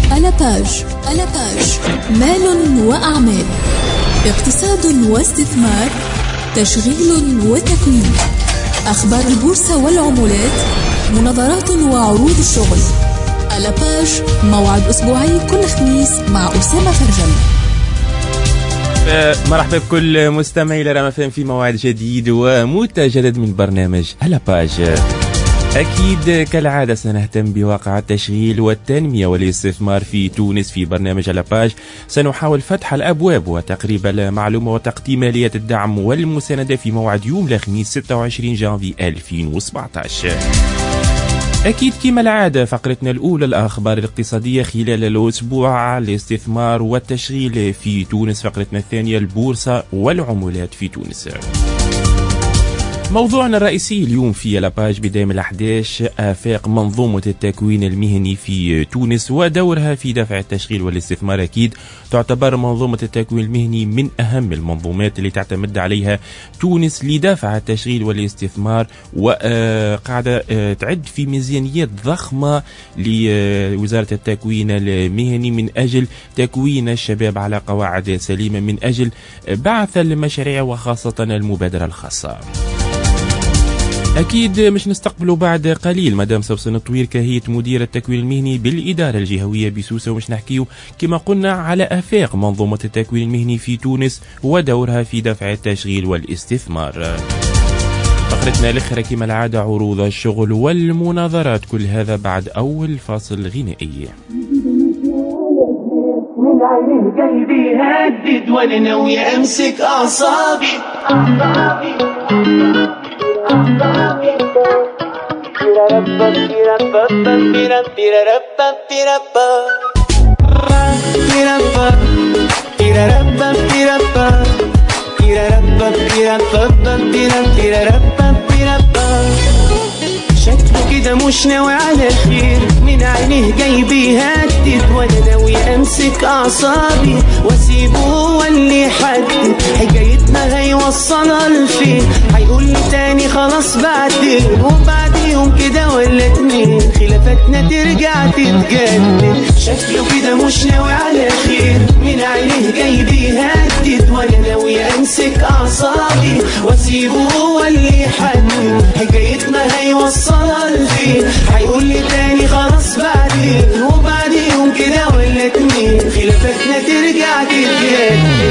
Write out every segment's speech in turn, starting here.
ألاباج مال وأعمال، اقتصاد واستثمار، تشغيل وتكوين، أخبار البورصة والعملات، مناظرات وعروض الشغل. ألاباج، موعد أسبوعي كل خميس مع أسامة فرجل. مرحبا بكل مستمعي لرام فم في موعد جديد ومتجدد من برنامج ألاباج. أكيد كالعادة سنهتم بواقع التشغيل والتنمية والاستثمار في تونس. في برنامج ألاباج سنحاول فتح الأبواب وتقريب المعلومة وتقديم آلية الدعم والمساندة في موعد يوم الخميس 26 جانفي 2017. أكيد كما العادة فقرتنا الأولى الأخبار الاقتصادية خلال الأسبوع، الاستثمار والتشغيل في تونس. فقرتنا الثانية البورصة والعملات في تونس. موضوعنا الرئيسي اليوم في ألاباج بداية الأحداث آفاق منظومة التكوين المهني في تونس ودورها في دفع التشغيل والاستثمار. أكيد تعتبر منظومة التكوين المهني من أهم المنظومات اللي تعتمد عليها تونس لدفع التشغيل والاستثمار، وقاعدة تعد في ميزانيات ضخمة لوزارة التكوين المهني من أجل تكوين الشباب على قواعد سليمة، من أجل بعث المشاريع وخاصة المبادرة الخاصة. أكيد مش نستقبلوا بعد قليل مدام سوسن طوير كهية مدير التكوين المهني بالإدارة الجهوية بسوسة، ومش نحكيو كما قلنا على آفاق منظومة التكوين المهني في تونس ودورها في دفع التشغيل والاستثمار. فقرتنا الأخرى كما العادة عروض الشغل والمناظرات، كل هذا بعد أول فاصل غنائي. من عينيه قلبي هدد وانا ناوي امسك اعصابي. شكله كده مش ناوي على خير، من عينيه جاي بيهدد وانا ناوي امسك اعصابي واسيبه هو اللي يحدد حكايتنا هيوصلها لفين. هيقول لي تاني خلاص بعدين، وبعد يوم كده ولا اتنين خلافاتنا ترجع تتجدد. شكله كده مش ناوي على خير، من عينيه جاي بيهدد وانا ناوي امسك اعصابي واسيبه هو اللي يحدد حكايتنا هيوصلها لفين. هيقول لي تاني خلاص بعدين، وبعد يوم كده ولا اتنين خلافاتنا ترجع تتجدد.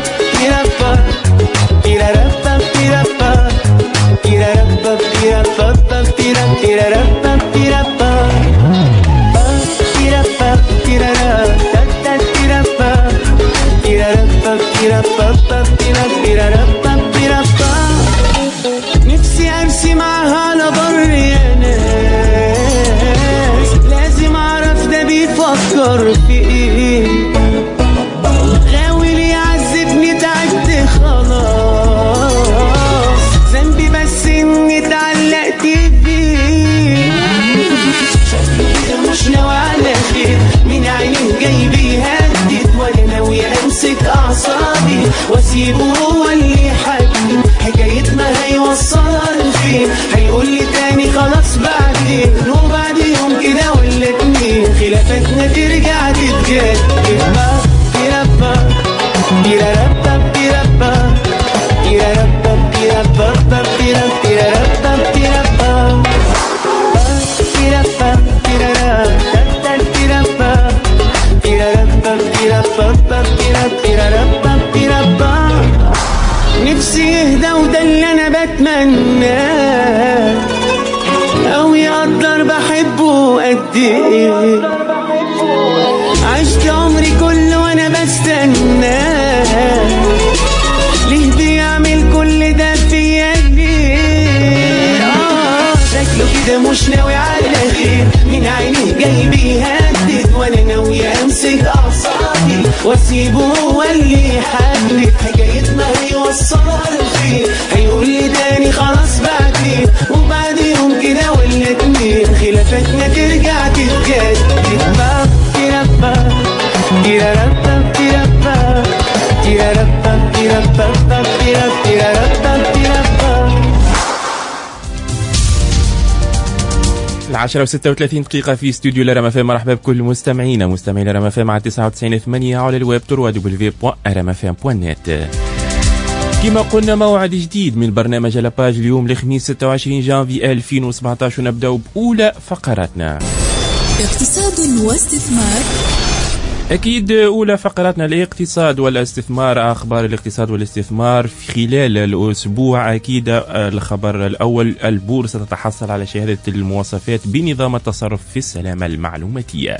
نفسي ارسي معها على بر يا ناس، لازم اعرف ده بيفكر في ايه. غاوي لي يعذبني تعبت خلاص، ذنبي بس اني اتعلقت بيه. مش ناوي على خير، من عينيه جاي بيهدد وانا ناوي امسك اعصابي واسيبه هو اللي يحدد حكايتنا هيوصلها لفين. هيقول لي تاني خلاص بعدين، وبعد يوم كده ولا اتنين خلافاتنا ترجع تتجدد. نفسي يهدى وده اللي انا بتمناه، او يقدر بحبه قد ايه. عشت عمري كله وانا بستناه، ليه بيعمل كل ده فيا ليه؟ شكله كده مش ناوي على خير، من عينيه جاي بيهدد وانا ناوي امسك اعصابي واسيبه هو اللي يحدد حكايتنا هيوصلها لفين. هيقول لي تاني خلاص بعدين، وبعد يوم كده ولا اتنين خلافاتنا ترجع تتجدد. 10:36 في استوديو لرما فام. مرحبا بكل مستمعين لرما فام على 99.8 على الويب www.rmfm.net. كما قلنا موعد جديد من برنامج لاباج اليوم الخميس 26 جانفي 2017 ونبدأ بأولى فقراتنا. اقتصاد واستثمار. أكيد أولى فقراتنا الاقتصاد والاستثمار، أخبار الاقتصاد والاستثمار في خلال الأسبوع. أكيد الخبر الأول، البورصة تتحصل على شهادة المواصفات بنظام التصرف في السلامة المعلوماتية.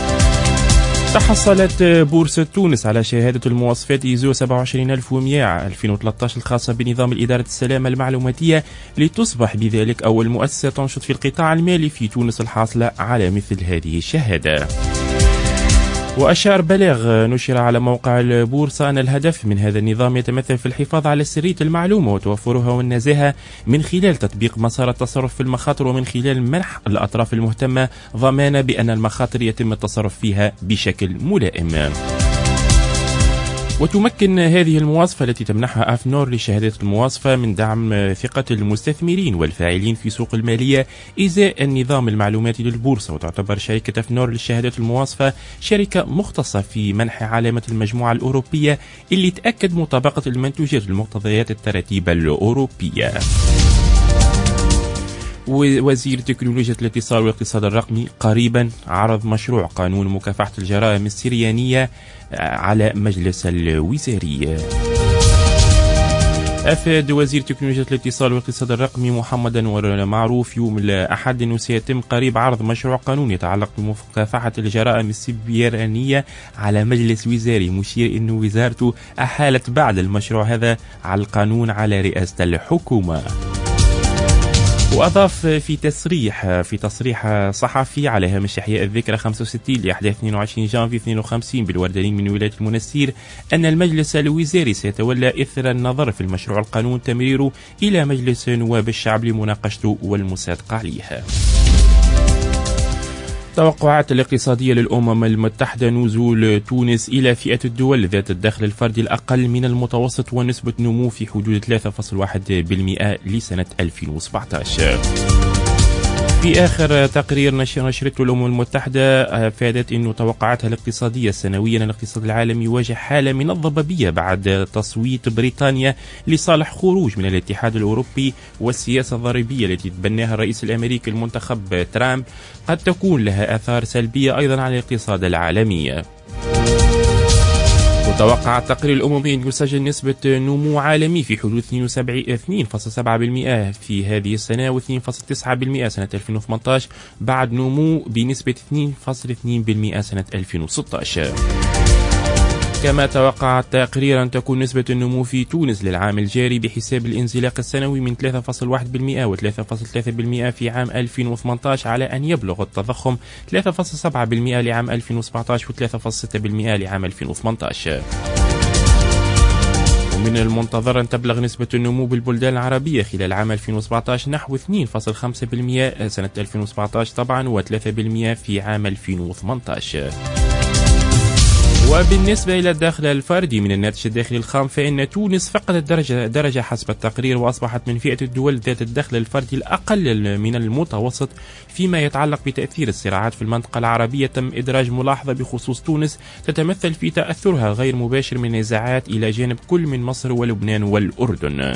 تحصلت بورصة تونس على شهادة المواصفات إيزو 27100 2013 الخاصة بنظام الإدارة السلامة المعلوماتية، لتصبح بذلك أول مؤسسة تنشط في القطاع المالي في تونس الحاصلة على مثل هذه الشهادة. وأشار بلاغ نشر على موقع البورصة أن الهدف من هذا النظام يتمثل في الحفاظ على سرية المعلومة وتوفرها والنزاهة من خلال تطبيق مسار التصرف في المخاطر، ومن خلال منح الأطراف المهتمة ضمانة بأن المخاطر يتم التصرف فيها بشكل ملائم. وتمكن هذه المواصفة التي تمنحها أفنور لشهادة المواصفة من دعم ثقة المستثمرين والفاعلين في سوق المالية إزاء النظام المعلوماتي للبورصة. وتعتبر شركة أفنور للشهادة المواصفة شركة مختصة في منح علامة المجموعة الأوروبية اللي تأكد مطابقة المنتوجات لمقتضيات التراتيب الأوروبية. ووزير تكنولوجيا الاتصال والاقتصاد الرقمي قريبا عرض مشروع قانون مكافحة الجرائم السريانية على مجلس الوزاري. أفاد وزير تكنولوجيا الاتصال والاقتصاد الرقمي محمد أنور معروف يوم الأحد أنه سيتم قريب عرض مشروع قانون يتعلق بمكافحة الجرائم السيبرانية على مجلس وزاري، مشير أنه وزارته أحالت بعد المشروع هذا على القانون على رئاسة الحكومة. وأضاف في تصريح صحفي على هامش إحياء الذكرى 65 لأحداث 22 جانفي 52 بالوردانين من ولاية المنستير أن المجلس الوزاري سيتولى إثر النظر في المشروع القانون تمريره إلى مجلس نواب الشعب لمناقشته والمصادقة عليه. توقعات الاقتصادية للأمم المتحدة نزول تونس إلى فئة الدول ذات الدخل الفردي الأقل من المتوسط ونسبة نمو في حدود 3.1% لسنة 2017. في آخر تقرير نشرته الأمم المتحدة أفادت أن توقعاتها الاقتصادية السنوية أن الاقتصاد العالمي يواجه حالة من الضبابية بعد تصويت بريطانيا لصالح خروج من الاتحاد الأوروبي، والسياسة الضريبية التي تبناها الرئيس الأمريكي المنتخب ترامب قد تكون لها آثار سلبية أيضا على الاقتصاد العالمي. وتوقع التقرير الأممي أن يسجل نسبة نمو عالمي في حدود 2.7% في هذه السنة و2.9% سنة 2018 بعد نمو بنسبة 2.2% سنة 2016. كما توقع التقرير أن تكون نسبة النمو في تونس للعام الجاري بحساب الانزلاق السنوي من 3.1% و 3.3% في عام 2018 على أن يبلغ التضخم 3.7% لعام 2017 و 3.6% لعام 2018. ومن المنتظر أن تبلغ نسبة النمو بالبلدان العربية خلال عام 2017 نحو 2.5% سنة 2017 طبعا و 3% في عام 2018. وبالنسبة إلى الدخل الفردي من الناتج الداخلي الخام فإن تونس فقدت درجة حسب التقرير وأصبحت من فئة الدول ذات الدخل الفردي الأقل من المتوسط. فيما يتعلق بتأثير الصراعات في المنطقة العربية تم إدراج ملاحظة بخصوص تونس تتمثل في تأثرها غير مباشر من النزاعات إلى جانب كل من مصر ولبنان والأردن.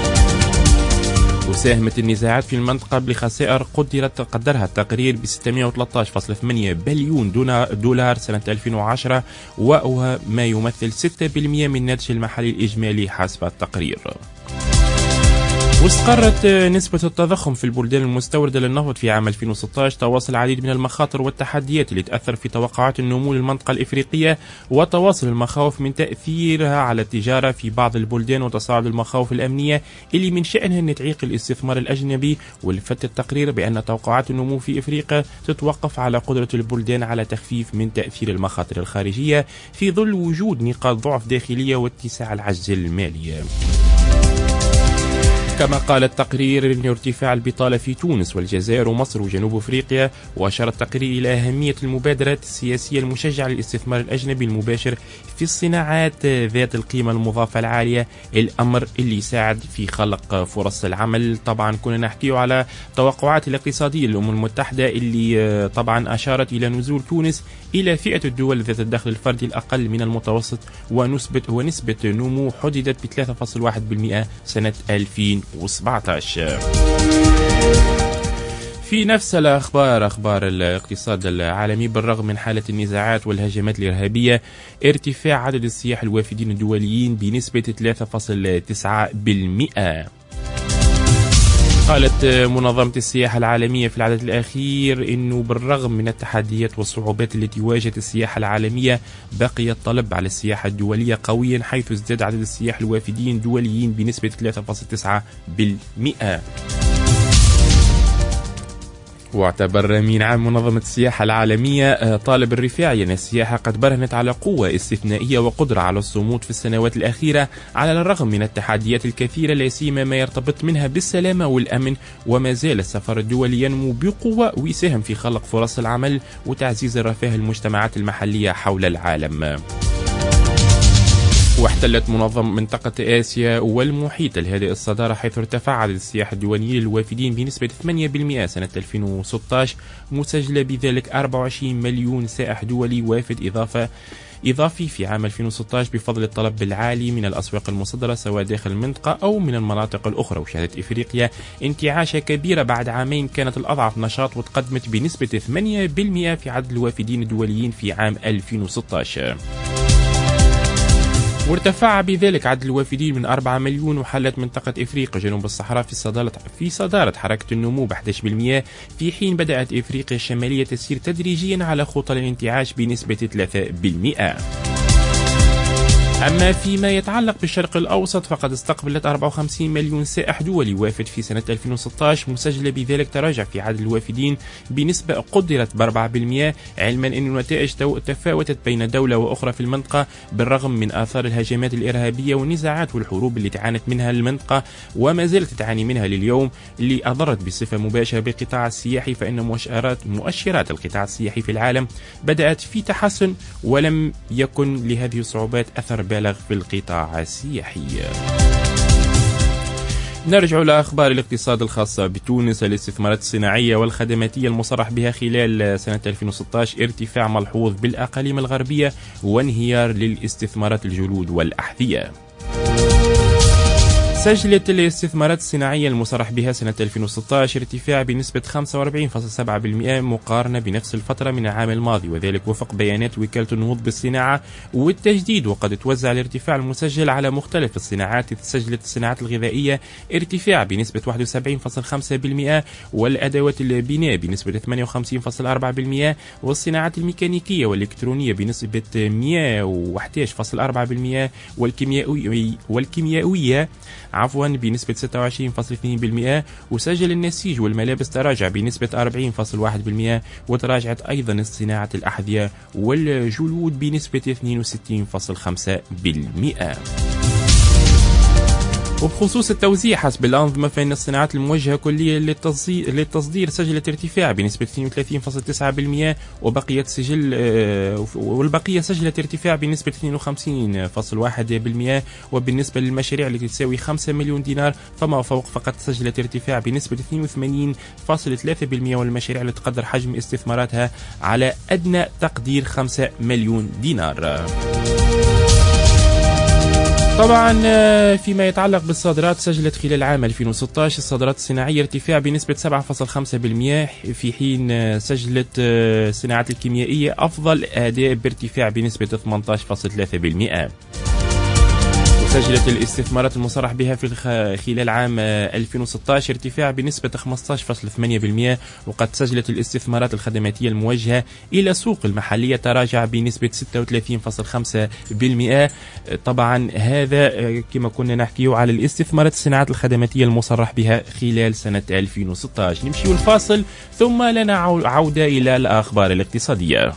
وساهمت النزاعات في المنطقة بخسائر قدرها التقرير ب 613.8 بليون دولار سنة 2010 وهو ما يمثل 6% من الناتج المحلي الإجمالي حسب التقرير. واستقرت نسبة التضخم في البلدان المستوردة للنفط في عام 2016 تواصل العديد من المخاطر والتحديات اللي تأثر في توقعات النمو للمنطقة الإفريقية، وتواصل المخاوف من تأثيرها على التجارة في بعض البلدان، وتصاعد المخاوف الأمنية اللي من شأنها أن تعيق الاستثمار الأجنبي. ولفت التقرير بأن توقعات النمو في إفريقيا تتوقف على قدرة البلدان على تخفيف من تأثير المخاطر الخارجية في ظل وجود نقاط ضعف داخلية واتساع العجز المالي. كما قال التقرير أن ارتفاع البطالة في تونس والجزائر ومصر وجنوب أفريقيا، وأشار التقرير إلى أهمية المبادرات السياسية المشجعة للاستثمار الأجنبي المباشر في الصناعات ذات القيمة المضافة العالية، الأمر اللي يساعد في خلق فرص العمل. طبعا كنا نحكي على توقعات الاقتصادية للأمم المتحدة اللي طبعا أشارت إلى نزول تونس إلى فئة الدول ذات الدخل الفردي الأقل من المتوسط، ونسبة نمو حددت ب 3.1% سنة 2017. في نفس الأخبار، أخبار الاقتصاد العالمي، بالرغم من حالة النزاعات والهجمات الإرهابية، ارتفاع عدد السياح الوافدين الدوليين بنسبة 3.9%. قالت منظمة السياحة العالمية في العدد الأخير إنه بالرغم من التحديات والصعوبات التي واجهت السياحة العالمية، بقي الطلب على السياحة الدولية قويا، حيث ازداد عدد السياح الوافدين الدوليين بنسبة 3.9%. واعتبر من عام منظمة السياحة العالمية طالب الرفاعي أن السياحة قد برهنت على قوة استثنائية وقدرة على الصمود في السنوات الأخيرة على الرغم من التحديات الكثيرة، لا سيما ما يرتبط منها بالسلامة والأمن، وما زال السفر الدولي ينمو بقوة ويساهم في خلق فرص العمل وتعزيز الرفاه المجتمعات المحلية حول العالم. واحتلت منطقة آسيا والمحيط الهادئ الصدارة، حيث ارتفع عدد السياح الدوليين الوافدين بنسبة 8% سنة 2016، مسجلة بذلك 24 مليون سائح دولي وافد إضافي في عام 2016 بفضل الطلب العالي من الأسواق المصدرة سواء داخل المنطقة أو من المناطق الأخرى. وشهدت إفريقيا انتعاشة كبيرة بعد عامين كانت الأضعف نشاط، وتقدمت بنسبة 8% في عدد الوافدين الدوليين في عام 2016. وارتفع بذلك عدد الوافدين من 4 مليون، وحلت منطقة إفريقيا جنوب الصحراء في صدارة حركة النمو ب 11%، في حين بدأت إفريقيا الشمالية تسير تدريجيا على خطى الانتعاش بنسبة 3%. أما فيما يتعلق بالشرق الأوسط، فقد استقبلت 54 مليون سائح دولي وافد في سنة 2016، مسجلة بذلك تراجع في عدد الوافدين بنسبة قدرت ب 4%، علما أن النتائج تفاوتت بين دولة وأخرى في المنطقة بالرغم من آثار الهجمات الإرهابية والنزاعات والحروب اللي تعانت منها المنطقة وما زالت تعاني منها لليوم، اللي أضرت بصفة مباشرة بالقطاع السياحي. فإن مؤشرات القطاع السياحي في العالم بدأت في تحسن، ولم يكن لهذه الصعوبات أثر بالغ في القطاع السياحي. نرجع لأخبار الاقتصاد الخاصة بتونس. الاستثمارات الصناعية والخدماتية المصرح بها خلال سنة 2016 ارتفاع ملحوظ بالأقاليم الغربية وانهيار للاستثمارات الجلود والأحذية. سجلت الاستثمارات الصناعية المصرح بها سنة 2016 ارتفاع بنسبة 45.7% مقارنة بنفس الفترة من العام الماضي، وذلك وفق بيانات وكالة النهوض بالصناعة والتجديد. وقد توزع الارتفاع المسجل على مختلف الصناعات، سجلت الصناعات الغذائية ارتفاع بنسبة 71.5%، والأدوات البناء بنسبة 58.4%، والصناعات الميكانيكية والإلكترونية بنسبة 111.4%، والكيميائية بنسبة 26.2%. وسجل النسيج والملابس تراجع بنسبة 40.1%، وتراجعت أيضا صناعة الأحذية والجلود بنسبة 62.5%. وبخصوص التوزيع حسب الأنظمة، فإن الصناعات الموجهة كليا للتصدير سجلت ارتفاع بنسبة 32.9%، والبقية سجلت ارتفاع بنسبة 52.1%. وبالنسبة للمشاريع التي تساوي 5 مليون دينار فما فوق، فقد سجلت ارتفاع بنسبة 82.3%، والمشاريع التي تقدر حجم استثماراتها على أدنى تقدير 5 مليون دينار. طبعا فيما يتعلق بالصادرات، سجلت خلال عام 2016 الصادرات الصناعية ارتفاع بنسبة 7.5%، في حين سجلت الصناعات الكيميائية أفضل أداء بارتفاع بنسبة 18.3%. سجلت الاستثمارات المصرح بها في خلال عام 2016 ارتفاع بنسبة 15.8%، وقد سجلت الاستثمارات الخدماتية الموجهة إلى سوق المحلية تراجع بنسبة 36.5%. طبعا هذا كما كنا نحكي على الاستثمارات الصناعات الخدماتية المصرح بها خلال سنة 2016. نمشي الفاصل ثم لنا عودة إلى الأخبار الاقتصادية.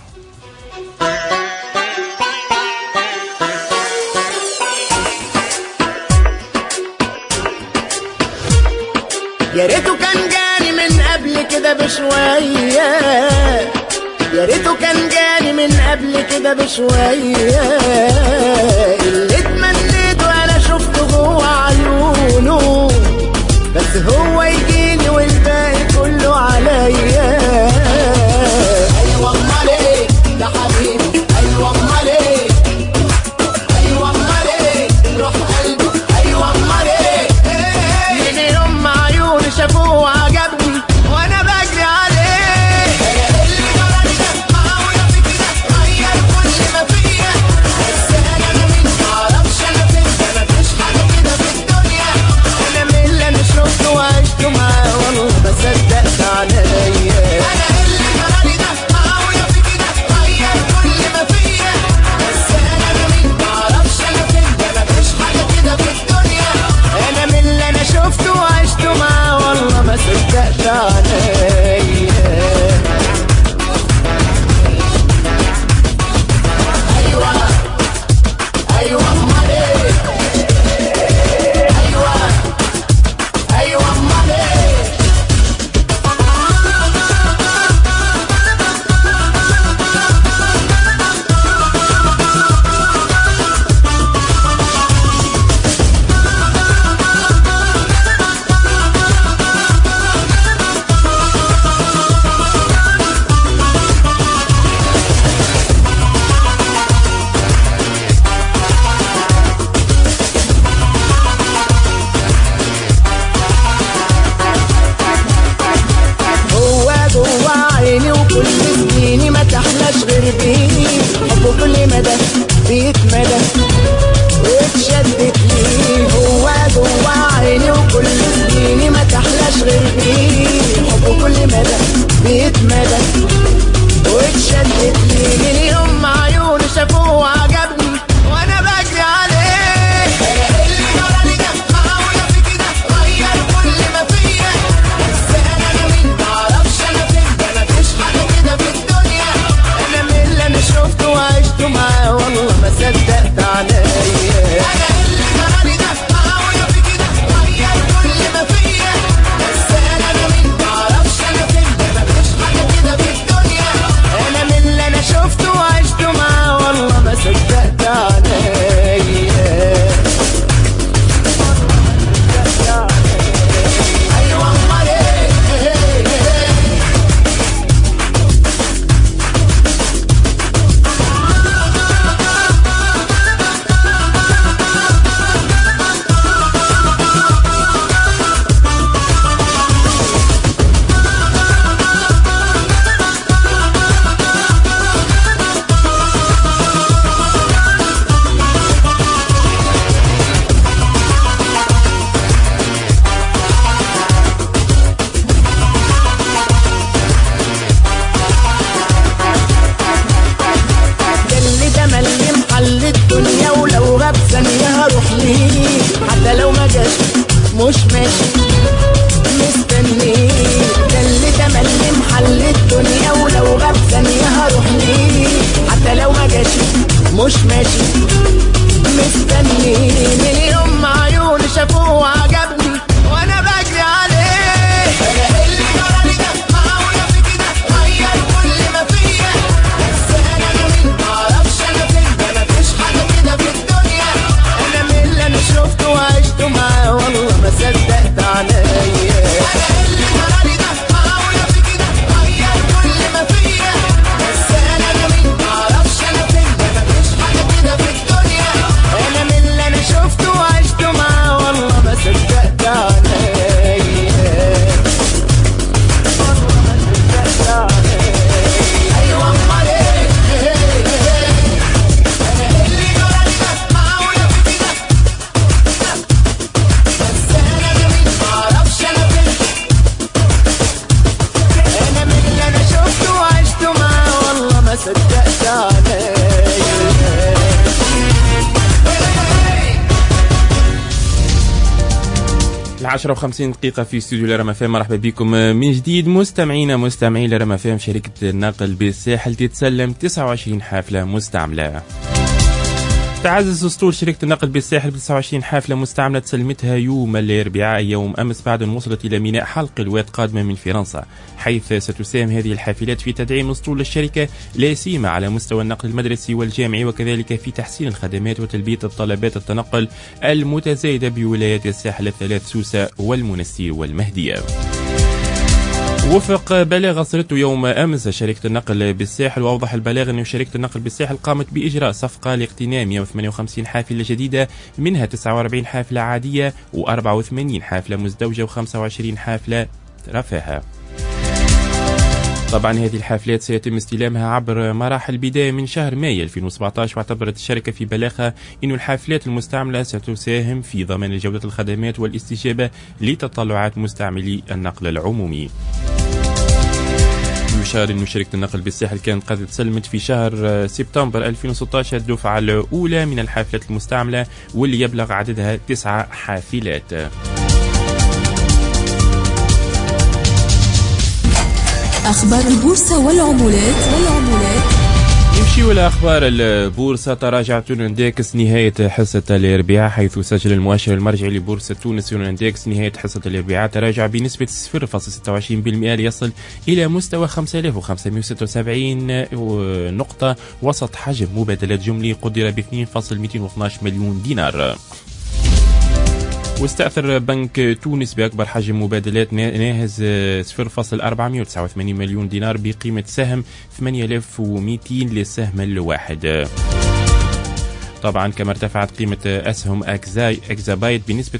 يا ريته كان جاني من قبل كده بشوية، يا ريته كان جاني من قبل كده بشوية. اللي اتمنيته انا شفته جوه عيونه، بس هو يجيني والباقي كله عليا. ايوه امال ايه ده حبيبي، ايوه امال ايه، ايوه امال ايه روح قلبي، ايوه امال ايه. من يوم ما عيوني شافوه وعجبني وانا بجري عليه. انا اللي جرالي ده معقولة في كده غير كل ما فيا، بس انا مين معرفش انا فين، ده مفيش حاجة كده في الدنيا. انا من اللي انا شفته وعشته معاه والله ما صدقت عليا. انا اللي جرالي ده معقولة في كده غير كل ما فيا، بس انا مين معرفش انا فين، ده مفيش حاجة كده في الدنيا. انا من اللي انا شفته وعشته معاه والله ما صدقت عليا. ايوه ايوه امال ايه، ايوه ايوه امال ايه. هو جوا عيني وكل سنيني ما تحلاش غير بيه، حبه كل مدى بيتمدى واتشدت ليه. هو جوا عيني وكل سنيني ما تحلاش غير بيه، حبه كل مدى بيتمدى واتشدت ليه. من يوم ما عيوني شافوه وعجبني وانا بجري عليه. انا اللي جرالي ده معقولة في كده غير كل ما فيا، بس انا مين معرفش انا فين، ده مفيش حاجة كده في الدنيا. انا من اللي انا شفته وعشته معاه والله ما صدقت عليا. انا اللي جرالي ده معقولة في كده غير كل ما فيا، بس انا مين معرفش انا فين، ده مفيش حاجة كده في الدنيا. انا من اللي انا شفته وعشته معاه والله ما صدقت عليا. ايوه امال ايه. اللي ده ملي محل الدنيا ولو غاب ثانية هروح ليه، حتى لو ما جاش مش ماشي مستنيه. ده اللي ده ملي محل الدنيا ولو غاب ثانية هروح ليه، حتى لو ما جاش مش ماشي مستنيه. من يوم ما عيوني شافوه وعجبني وانا بجري عليه. انا اللي جرالي ده معقولة في كده غير كل ما فيا، بس انا مين معرفش انا فين، ده مفيش حاجة كده في الدنيا. انا من اللي انا شفته وعشته معاه والله ما صدقت عليا. انا اللي جرالي ده معقولة في كده غير كل ما فيا، بس انا مين معرفش انا فين، ده مفيش حاجة كده في الدنيا. انا من اللي انا شفته وعشته معاه والله ما صدقت عليا. ايوه امال ايه. انا اللي جرالي ده معقولة في كده، بس انا مين معرفش انا فين. انا من اللي انا شفته وعشته معاه والله ما صدقت عليا. 10:50 دقيقة في استوديو لرما فام. مرحبا بكم من جديد مستمعين لرما فام. شركة النقل بالساحل تتسلم 29 حافلة مستعملة. تعزز أسطول شركة النقل بالساحل ب 29 حافلة مستعملة تسلمتها يوم الأربعاء يوم أمس بعد أن وصلت إلى ميناء حلق الواد قادمة من فرنسا، حيث ستساهم هذه الحافلات في تدعيم أسطول الشركة لا سيما على مستوى النقل المدرسي والجامعي، وكذلك في تحسين الخدمات وتلبية الطلبات التنقل المتزايدة بولايات الساحل الثلاث سوسة والمنستير والمهدية. وفق بلاغ أصدرته يوم أمس شركة النقل بالساحل، وأوضح البلاغ أن شركة النقل بالساحل قامت بإجراء صفقة لاقتناء 158 حافلة جديدة، منها 49 حافلة عادية و84 حافلة مزدوجة و25 حافلة رفاهة. طبعا هذه الحافلات سيتم استلامها عبر مراحل بداية من شهر مايو 2017، واعتبرت الشركة في بلاغها أن الحافلات المستعملة ستساهم في ضمان جودة الخدمات والاستجابة لتطلعات مستعملي النقل العمومي. يشار أن شركة النقل بالساحل كانت قد تسلمت في شهر سبتمبر 2016 الدفعة الأولى من الحافلات المستعملة، واللي يبلغ عددها 9 حافلات. أخبار البورصة والعملات. نمشي إلى أخبار البورصة. تراجع تونندكس نهاية حصة الأربعاء، حيث سجل المؤشر المرجعي لبورصة تونس تونندكس نهاية حصة الأربعاء تراجع بنسبة 0.26% ليصل إلى مستوى 5576 نقطة، وسط حجم مبادلات جملي قدر ب 2.212 مليون دينار. واستأثر بنك تونس بأكبر حجم مبادلات ناهز 0.489 مليون دينار بقيمة سهم 8200 للسهم الواحد. طبعا كما ارتفعت قيمة أسهم أكزابايت بنسبة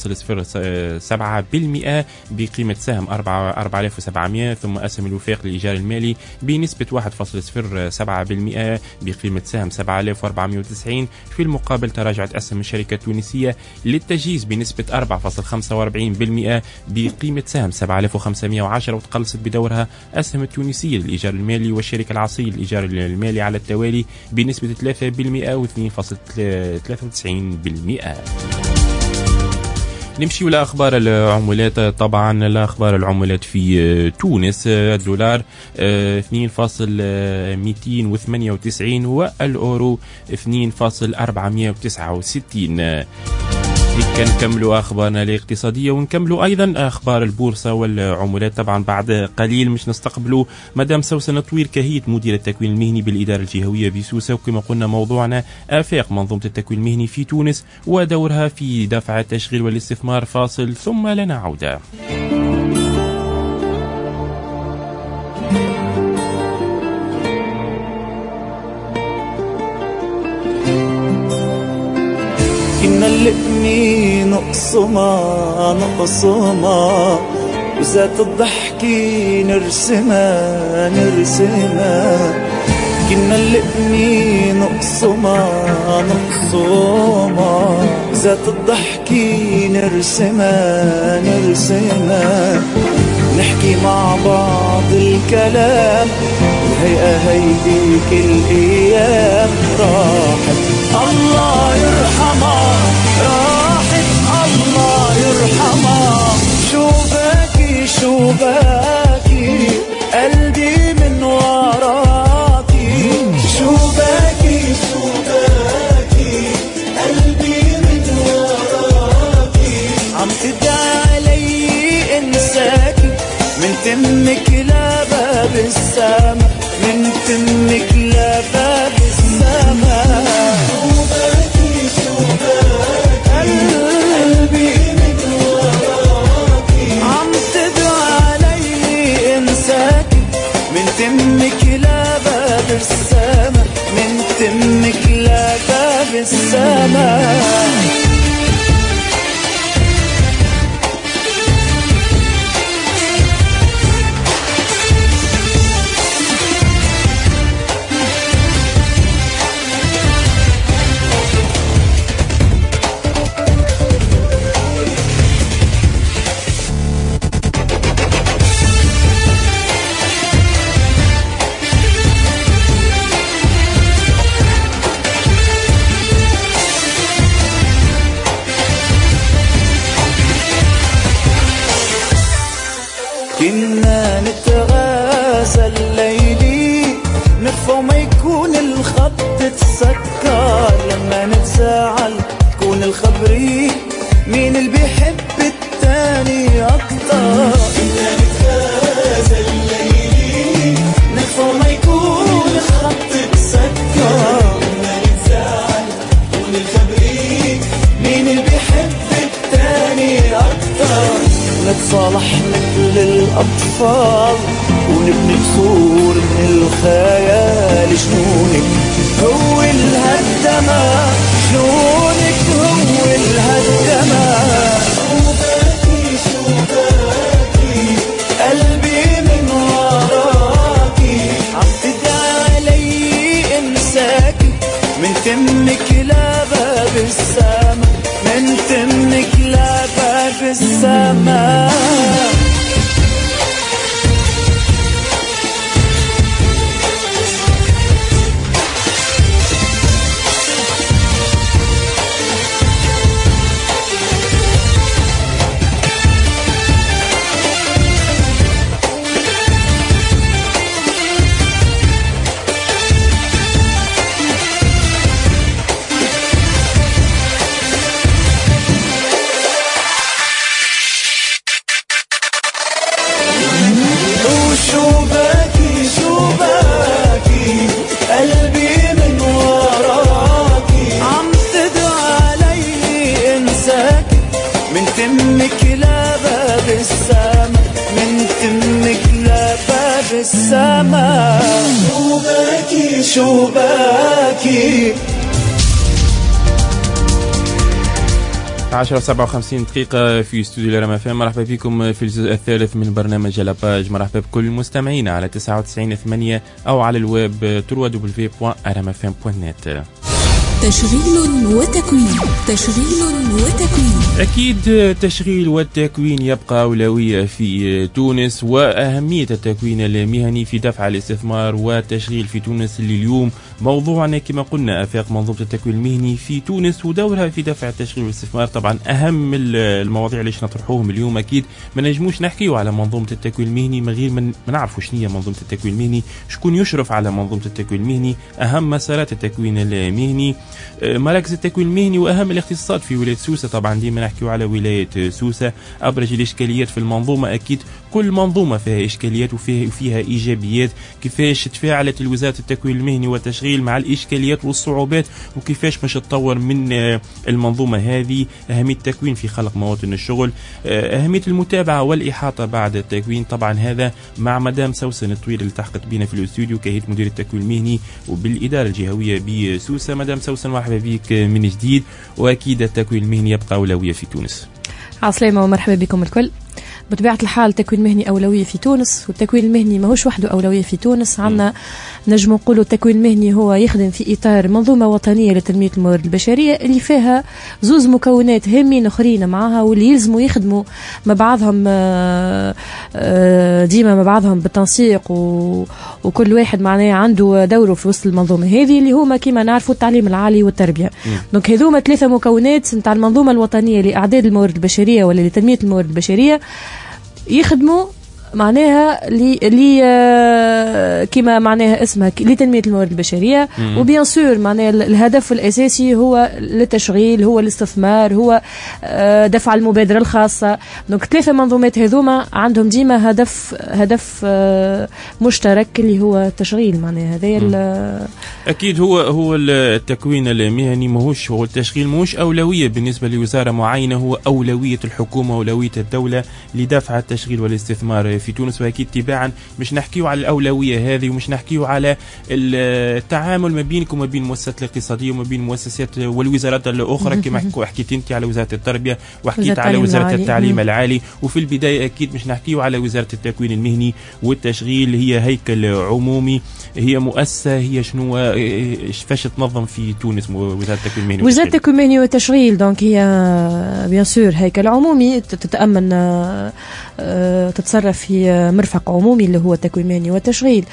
1.07% بقيمة سهم 4700، ثم أسهم الوفاق للإيجار المالي بنسبة 1.07% بقيمة سهم 7490. في المقابل تراجعت أسهم الشركة التونسية للتجهيز بنسبة 4.45% بقيمة سهم 7510، وتقلصت بدورها أسهم التونسية للإيجار المالي والشركة العصرية للإيجار المالي على التوالي بنسبة 3% و2.93%. نمشي إلى أخبار العملات. طبعا الأخبار العملات في تونس، الدولار 2.298 والأورو 2.469. نكملوا أخبارنا الاقتصادية ونكملوا أيضا أخبار البورصة والعملات. طبعا بعد قليل مش نستقبلوا مدام سوسن طوير كهيت مدير التكوين المهني بالإدارة الجهوية بسوسة، وكما قلنا موضوعنا آفاق منظومة التكوين المهني في تونس ودورها في دفع التشغيل والاستثمار. فاصل ثم لنا عودة. كنا اللقمي نقص ما وزات الضحكي نرسمها كنا اللقمي نقص ما وزات الضحكي نرسمها نحكي مع بعض الكلام، وهيئة هيديك الأيام راحت الله يرحمها، راحت الله يرحمها. شو باكي قلبي من وراكي، شو باكي قلبي من وراكي. عم تدعي علي انساكي من تمك لباب السما، من تمك لباب السما. شو باكي قلبي من وراكي. عم تدعي علي انساكي من تمك لباب السما، من تمك لباب السما. كنا نتغازل الليلي نخفى وما يكون الخط تسكر، لما صالحنا كل الأطفال ونبني قصور من الخيال. جنونك هو الهدمة، جنونك هو الهدمة. شوباكي شوباكي قلبي من وراكي عم تدعي علي انساكي من تمك لباب السما، من تمك لباب السما. السما شوباكي شوباكي. 10:57 دقيقة في استوديو رام اف ام. مرحبا بكم في الجزء الثالث من برنامج لاباج. مرحبا بكل المستمعين على 99.8 أو على الويب www.rmfm.net. تشغيل وتكوين، تشغيل وتكوين. أكيد التشغيل والتكوين يبقى أولوية في تونس، وأهمية التكوين المهني في دفع الاستثمار والتشغيل في تونس اللي اليوم موضوعنا كما قلنا آفاق منظومة التكوين المهني في تونس ودورها في دفع التشغيل والاستثمار. طبعا أهم المواضيع اللي نطرحوهم اليوم. أكيد ما نجموش نحكيو على منظومة التكوين المهني من غير ما نعرفوا شنو هي منظومة التكوين المهني، شكون يشرف على منظومة التكوين المهني، أهم مسارات التكوين المهني، مراكز التكوين المهني، وأهم الاختصاصات في ولاية سوسة. طبعا ديما نحكيو على ولاية سوسة. أبرز الإشكاليات في المنظومة، أكيد كل منظومة فيها إشكاليات وفيها إيجابيات. كيفاش تفاعلت الوزارة التكوين المهني والتشغيل مع الإشكاليات والصعوبات، وكيفاش باش تطور من المنظومة هذه. أهمية التكوين في خلق مواطن الشغل، أهمية المتابعة والإحاطة بعد التكوين. طبعا هذا مع مدام سوسن الطويل اللي تحقت بنا في الاستوديو كهيئة مدير التكوين المهني وبالإدارة الجهوية بسوسة. مدام سوسن مرحبا بك من جديد. وأكيد التكوين المهني يبقى أولوية في تونس. عسلامة ومرحبا بكم الكل. بطبيعة الحال التكوين المهني أولوية في تونس، والتكوين المهني ماهوش وحده أولوية في تونس. عنا نجم نقولوا التكوين المهني هو يخدم في إطار منظومة وطنية لتنمية الموارد البشرية اللي فيها زوز مكونات هامين أخرين معها، واللي يلزموا يخدموا مع بعضهم ديما مع بعضهم بالتنسيق، وكل واحد معناه عنده دوره في وسط المنظومة هذه اللي هما كما نعرفوا التعليم العالي والتربية. دونك هذوما ثلاثة مكونات نتاع المنظومة الوطنية لإعداد الموارد البشرية ولا لتنمية الموارد البشرية يخدموا معناها كما معناها اسمها لتنمية الموارد البشرية. وبيان سور معناها الهدف الأساسي هو التشغيل، هو الاستثمار، هو دفع المبادرة الخاصة. دونك ثلاثة منظومات هذوما عندهم ديما هدف مشترك اللي هو التشغيل. معناها هذا أكيد هو التكوين المهني ماهوش، هو التشغيل ماهوش أولوية بالنسبة لوزارة معينة، هو أولوية الحكومة وأولوية الدولة لدفع التشغيل والاستثمار في تونس. واكيد تباعا مش نحكيو على الاولويه هذه، ومش نحكيو على التعامل ما بينكم وما بين المؤسسات الاقتصاديه وما بين المؤسسات والوزارات الاخرى. كما حكيت انت على وزاره التربيه وحكيت على وزاره التعليم العالي. وفي البدايه اكيد مش نحكيو على وزاره التكوين المهني والتشغيل. هي هيكل عمومي، هي مؤسسه، هي شنو فاش تنظم في تونس وزاره التكوين المهني. وزاره التكوين المهني والتشغيل دونك هي بيان سور هيكل عمومي تتامن تتصرف في مرفق عمومي اللي هو التكوين المهني والتشغيل.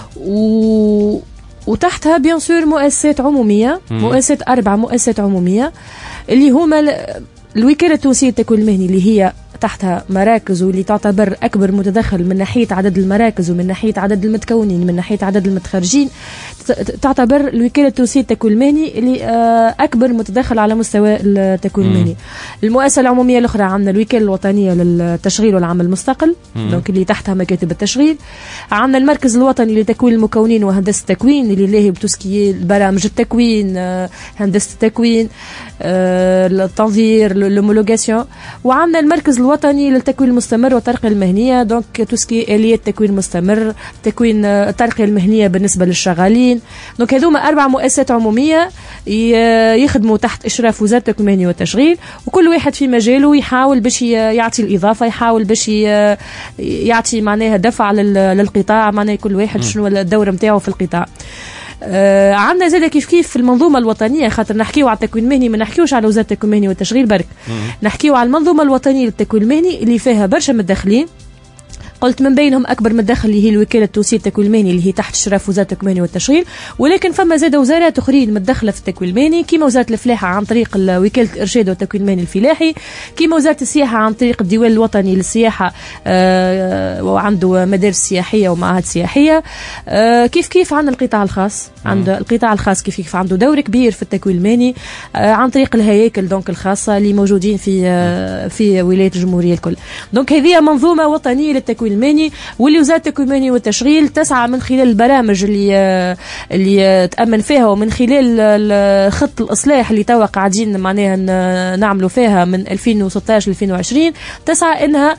وتحتها بيان سور مؤسسات عمومية، مؤسسات 4 مؤسسات عمومية اللي هما الوكالة التونسية للتكوين المهني اللي هي تحتها مراكز، واللي تعتبر أكبر متدخل من ناحية عدد المراكز ومن ناحية عدد المتكونين من ناحية عدد المتخرجين. تعتبر الوكالة التونسية للتكوين المهني اللي أكبر متدخل على مستوى التكوين المهني. المؤسسة العمومية الأخرى عندنا الوكالة الوطنية للتشغيل والعمل المستقل دونك اللي تحتها مكاتب التشغيل. عندنا المركز الوطني لتكوين المكونين وهندسة التكوين اللي لاهي بتسكي برامج التكوين، هندسة التكوين، التنظير، الهومولوجاسيون. وعندنا المركز الوطني للتكوين المستمر والترقية المهنية، دونك توسكي آليات تكوين مستمر، تكوين الترقية المهنية بالنسبة للشغالين. دونك هذوما 4 مؤسسات عمومية يخدموا تحت إشراف وزارة التكوين المهني والتشغيل، وكل واحد في مجاله يحاول باش يعطي الإضافة، يحاول باش يعطي معناها دفع للقطاع، معناها كل واحد شنو الدور متاعه في القطاع. عندنا زاد كيف في المنظومة الوطنية، خاطر نحكيو على التكوين المهني ما نحكيوش على وزارة التكوين المهني والتشغيل برك، نحكيو على المنظومة الوطنية للتكوين المهني اللي فيها برشا متدخلين. قلت من بينهم أكبر متدخل اللي هي الوكالة التونسية للتكوين المهني اللي هي تحت إشراف وزارة التكوين المهني والتشغيل، ولكن فما زاد وزارات أخرين متدخلة في التكوين المهني، كيما وزارة الفلاحة عن طريق وكالة الإرشاد والتكوين المهني الفلاحي، كيما وزارة السياحة عن طريق الديوان الوطني للسياحة وعنده مدارس سياحية ومعاهد سياحية. كيف عندنا القطاع الخاص، عند القطاع الخاص كيف عنده دور كبير في التكوين المهني عن طريق الهياكل دونك الخاصة اللي موجودين في ولاية الجمهورية الكل. دونك هذه منظومة وطنية للتكوين المهني، واللي وزارة التكوين المهني والتشغيل تسعى من خلال البرامج اللي تأمن فيها ومن خلال خط الإصلاح اللي توا قاعدين معناها نعملوا فيها من 2016 ل 2020، تسعى إنها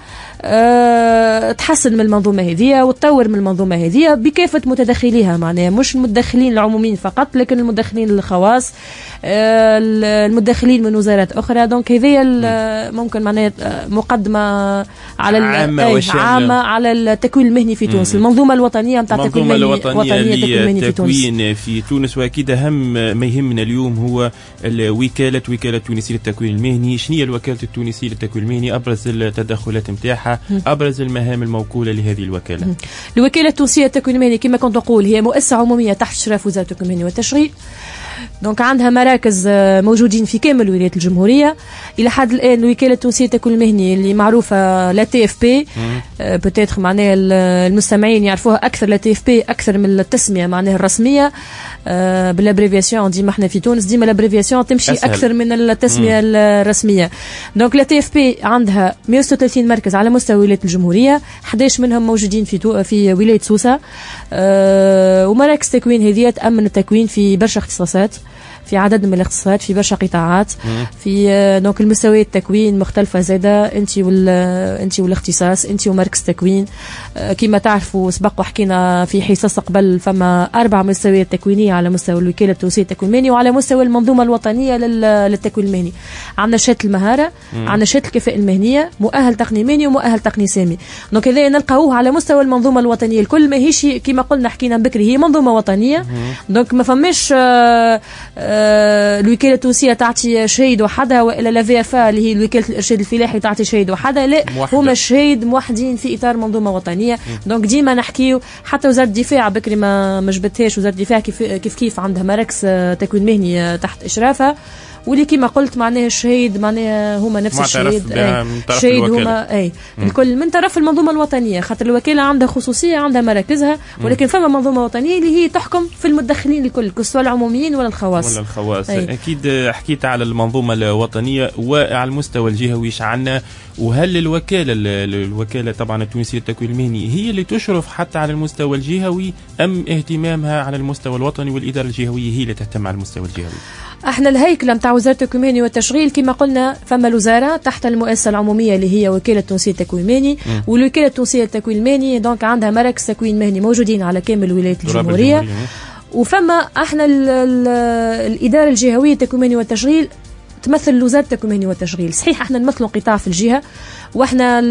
تحسن من المنظومة هذه وتطور من المنظومة هذه بكافة متدخليها، معناها مش المتدخلين العموميين فقط لكن المتدخلين الخواص، المتدخلين من وزارات أخرى. دونك هذه ممكن معناها مقدمة على عامة على التكوين المهني في تونس، المنظومة الوطنية نتاع التكوين المهني في تونس. وأكيد أهم ما يهمنا اليوم هو وكالة التونسية للتكوين المهني. شنو هي الوكالة التونسية للتكوين المهني؟ أبرز التدخلات نتاعها، أبرز المهام الموكولة لهذه الوكالة. الوكالة التونسية للتكوين المهني كما كنت أقول هي مؤسسة عمومية تحت إشراف وزارة التكوين المهني والتشغيل، دونك عندها مراكز موجودين في كامل ولايات الجمهورية. إلى حد الآن الوكالة التونسية للتكوين المهني اللي معروفة لا تي اف بي، بتاتخ معناها المستمعين يعرفوها أكثر، لا تي اف بي أكثر من التسمية معناها الرسمية بالابريفياسيون. ديما احنا في تونس ديما الابريفياسيون تمشي أسهل أكثر من التسمية الرسمية. دونك لا تي اف بي عندها 136 مركز على مستوى ولاية الجمهورية، 11 منهم موجودين في ولاية سوسة، ومراكز تكوين هذه تأمن التكوين في برشا اختصاصات، في عدد من الاختصاصات، في برشا قطاعات، في دونك المستويات التكوين مختلفة زادة، انت والاختصاص، انت ومركز تكوين. كما تعرفوا سبق وحكينا في حصص قبل، فما 4 مستويات تكوينية على مستوى الوكالة التونسية للتكوين المهني وعلى مستوى المنظومة الوطنية للتكوين المهني. عندنا شهادة المهارة، عندنا شهادة الكفاءة المهنية، مؤهل تقني مهني ومؤهل تقني سامي. دونك هذا نلقاوه على مستوى المنظومة الوطنية الكل، ماهيش كما قلنا حكينا بكري هي منظومة وطنية. دونك ما فماش الوكالة التونسية تعطي شهيد وحدها، وإلا لا في اف اللي هي الوكالة الإرشاد الفلاحي تعطي شهيد وحدها، لا هما شهيد موحدين في إطار منظومة وطنية. دونك ديما نحكيو، حتى وزارة الدفاع بكري ما جبتهاش، وزارة الدفاع كيف عندها مراكز تكوين مهني تحت إشرافها، واللي كما قلت معناها الشهيد معناها هما نفس الشهيد، الشهيد هما الكل من طرف المنظومة الوطنية، خاطر الوكالة عندها خصوصية، عندها مراكزها، ولكن فما منظومة وطنية اللي هي تحكم في المتدخلين الكل، سواء العموميين ولا الخواص. أكيد حكيت على المنظومة الوطنية وعلى المستوى الجهوي ايش عندنا، وهل الوكالة طبعا التونسية للتكوين المهني هي اللي تشرف حتى على المستوى الجهوي، أم اهتمامها على المستوى الوطني والإدارة الجهوية هي اللي تهتم على المستوى الجهوي؟ احنا الهيكل نتاع وزارة التكوين المهني والتشغيل كما قلنا، فما الوزارة تحت المؤسسة العمومية اللي هي وكالة التونسية للتكوين المهني، والوكالة التونسية للتكوين المهني دونك عندها مراكز تكوين مهني موجودين على كامل ولايات الجمهورية. وفما احنا الإدارة الجهوية للتكوين المهني والتشغيل تمثل وزارة التكوين المهني والتشغيل. صحيح احنا نمثلوا قطاع في الجهة، واحنا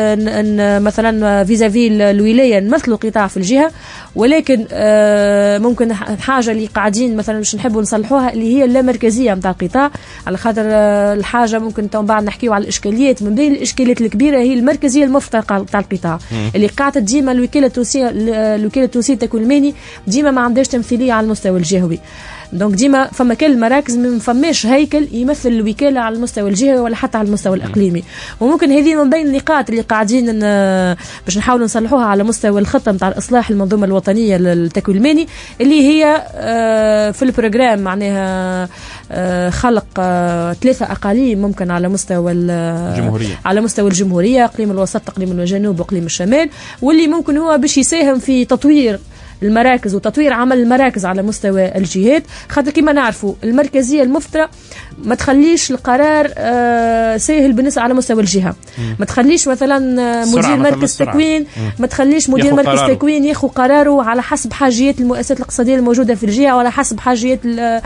مثلا فيزافي الولاية نمثلوا قطاع في الجهة، ولكن ممكن الحاجة اللي قاعدين مثلا مش نحبوا نصلحوها اللي هي اللامركزية متاع القطاع، على خاطر الحاجة ممكن بعد نحكيو على الإشكاليات. من بين الإشكاليات الكبيرة هي المركزية المفترقة تاع القطاع اللي قاعدة ديما الوكالة التونسية للتكوين المهني ديما ما عندهاش تمثيلية على المستوى الجهوي. دونك ديما فما كل المراكز ما فماش هيكل يمثل الوكالة على المستوى الجهوي ولا حتى على المستوى الإقليمي. وممكن هذه من بين النقاط اللي قاعدين باش نحاولوا نصلحوها على مستوى الخطة نتاع الإصلاح المنظومة الوطنية للتكوين المهني، اللي هي في البروجرام معناها خلق 3 أقاليم ممكن على مستوى الجمهورية، على مستوى الجمهورية، إقليم الوسط، إقليم الجنوب، وإقليم الشمال، واللي ممكن هو باش يساهم في تطوير المراكز وتطوير عمل المراكز على مستوى الجهات. خاطر كما نعرفوا المركزيه المفترى ما تخليش القرار سهل بالنسبه على مستوى الجهه، ما تخليش مثلا مدير مركز تكوين، ما تخليش مدير مركز تكوين ياخذ قراره على حسب حاجيات المؤسسات الاقتصاديه الموجوده في الجهه ولا حسب حاجيات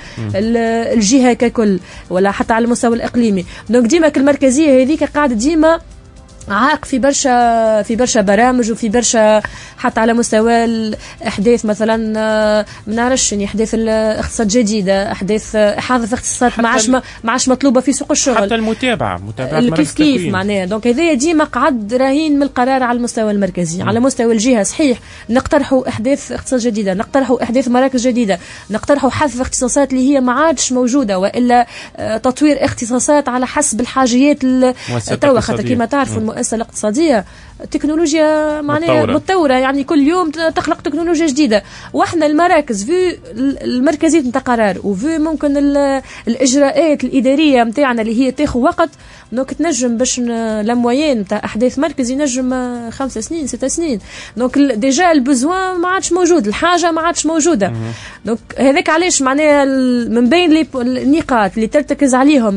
الجهه ككل ولا حتى على المستوى الاقليمي. دونك ديما المركزيه هذيك قاعده ديما عائق في برشا برامج وفي برشا حتى على مستوى الاحداث مثلا ما نعرفش يعني احداث الاقتصاد جديده، احداث احاضه اختصاصات ما عادش مطلوبه في سوق الشغل، حتى المتابعه كيف معناها. دونك هذايا ديما قعد رهين من القرار على المستوى المركزي. على مستوى الجهه صحيح نقترحوا احداث اقتصاد جديده، نقترحوا احداث مراكز جديده، نقترحوا حذف اختصاصات اللي هي ما عادش موجوده والا تطوير اختصاصات على حسب الحاجيات توا. خاطر كما تعرفوا المؤسسه الاقتصاديه تكنولوجيا معناها متطوره، يعني كل يوم تخلق تكنولوجيا جديده. واحنا المراكز في المركزيه نتاع قرار وفي ممكن الاجراءات الاداريه نتاعنا اللي هي تاخذ وقت. دونك تنجم باش لاموين نتاع احداث مركزي ينجم 5 سنين 6 سنين. دونك ديجا البزوان ما عادش موجود، الحاجه ما عادش موجوده. دونك هذاك علاش معناها من بين النقاط اللي ترتكز عليهم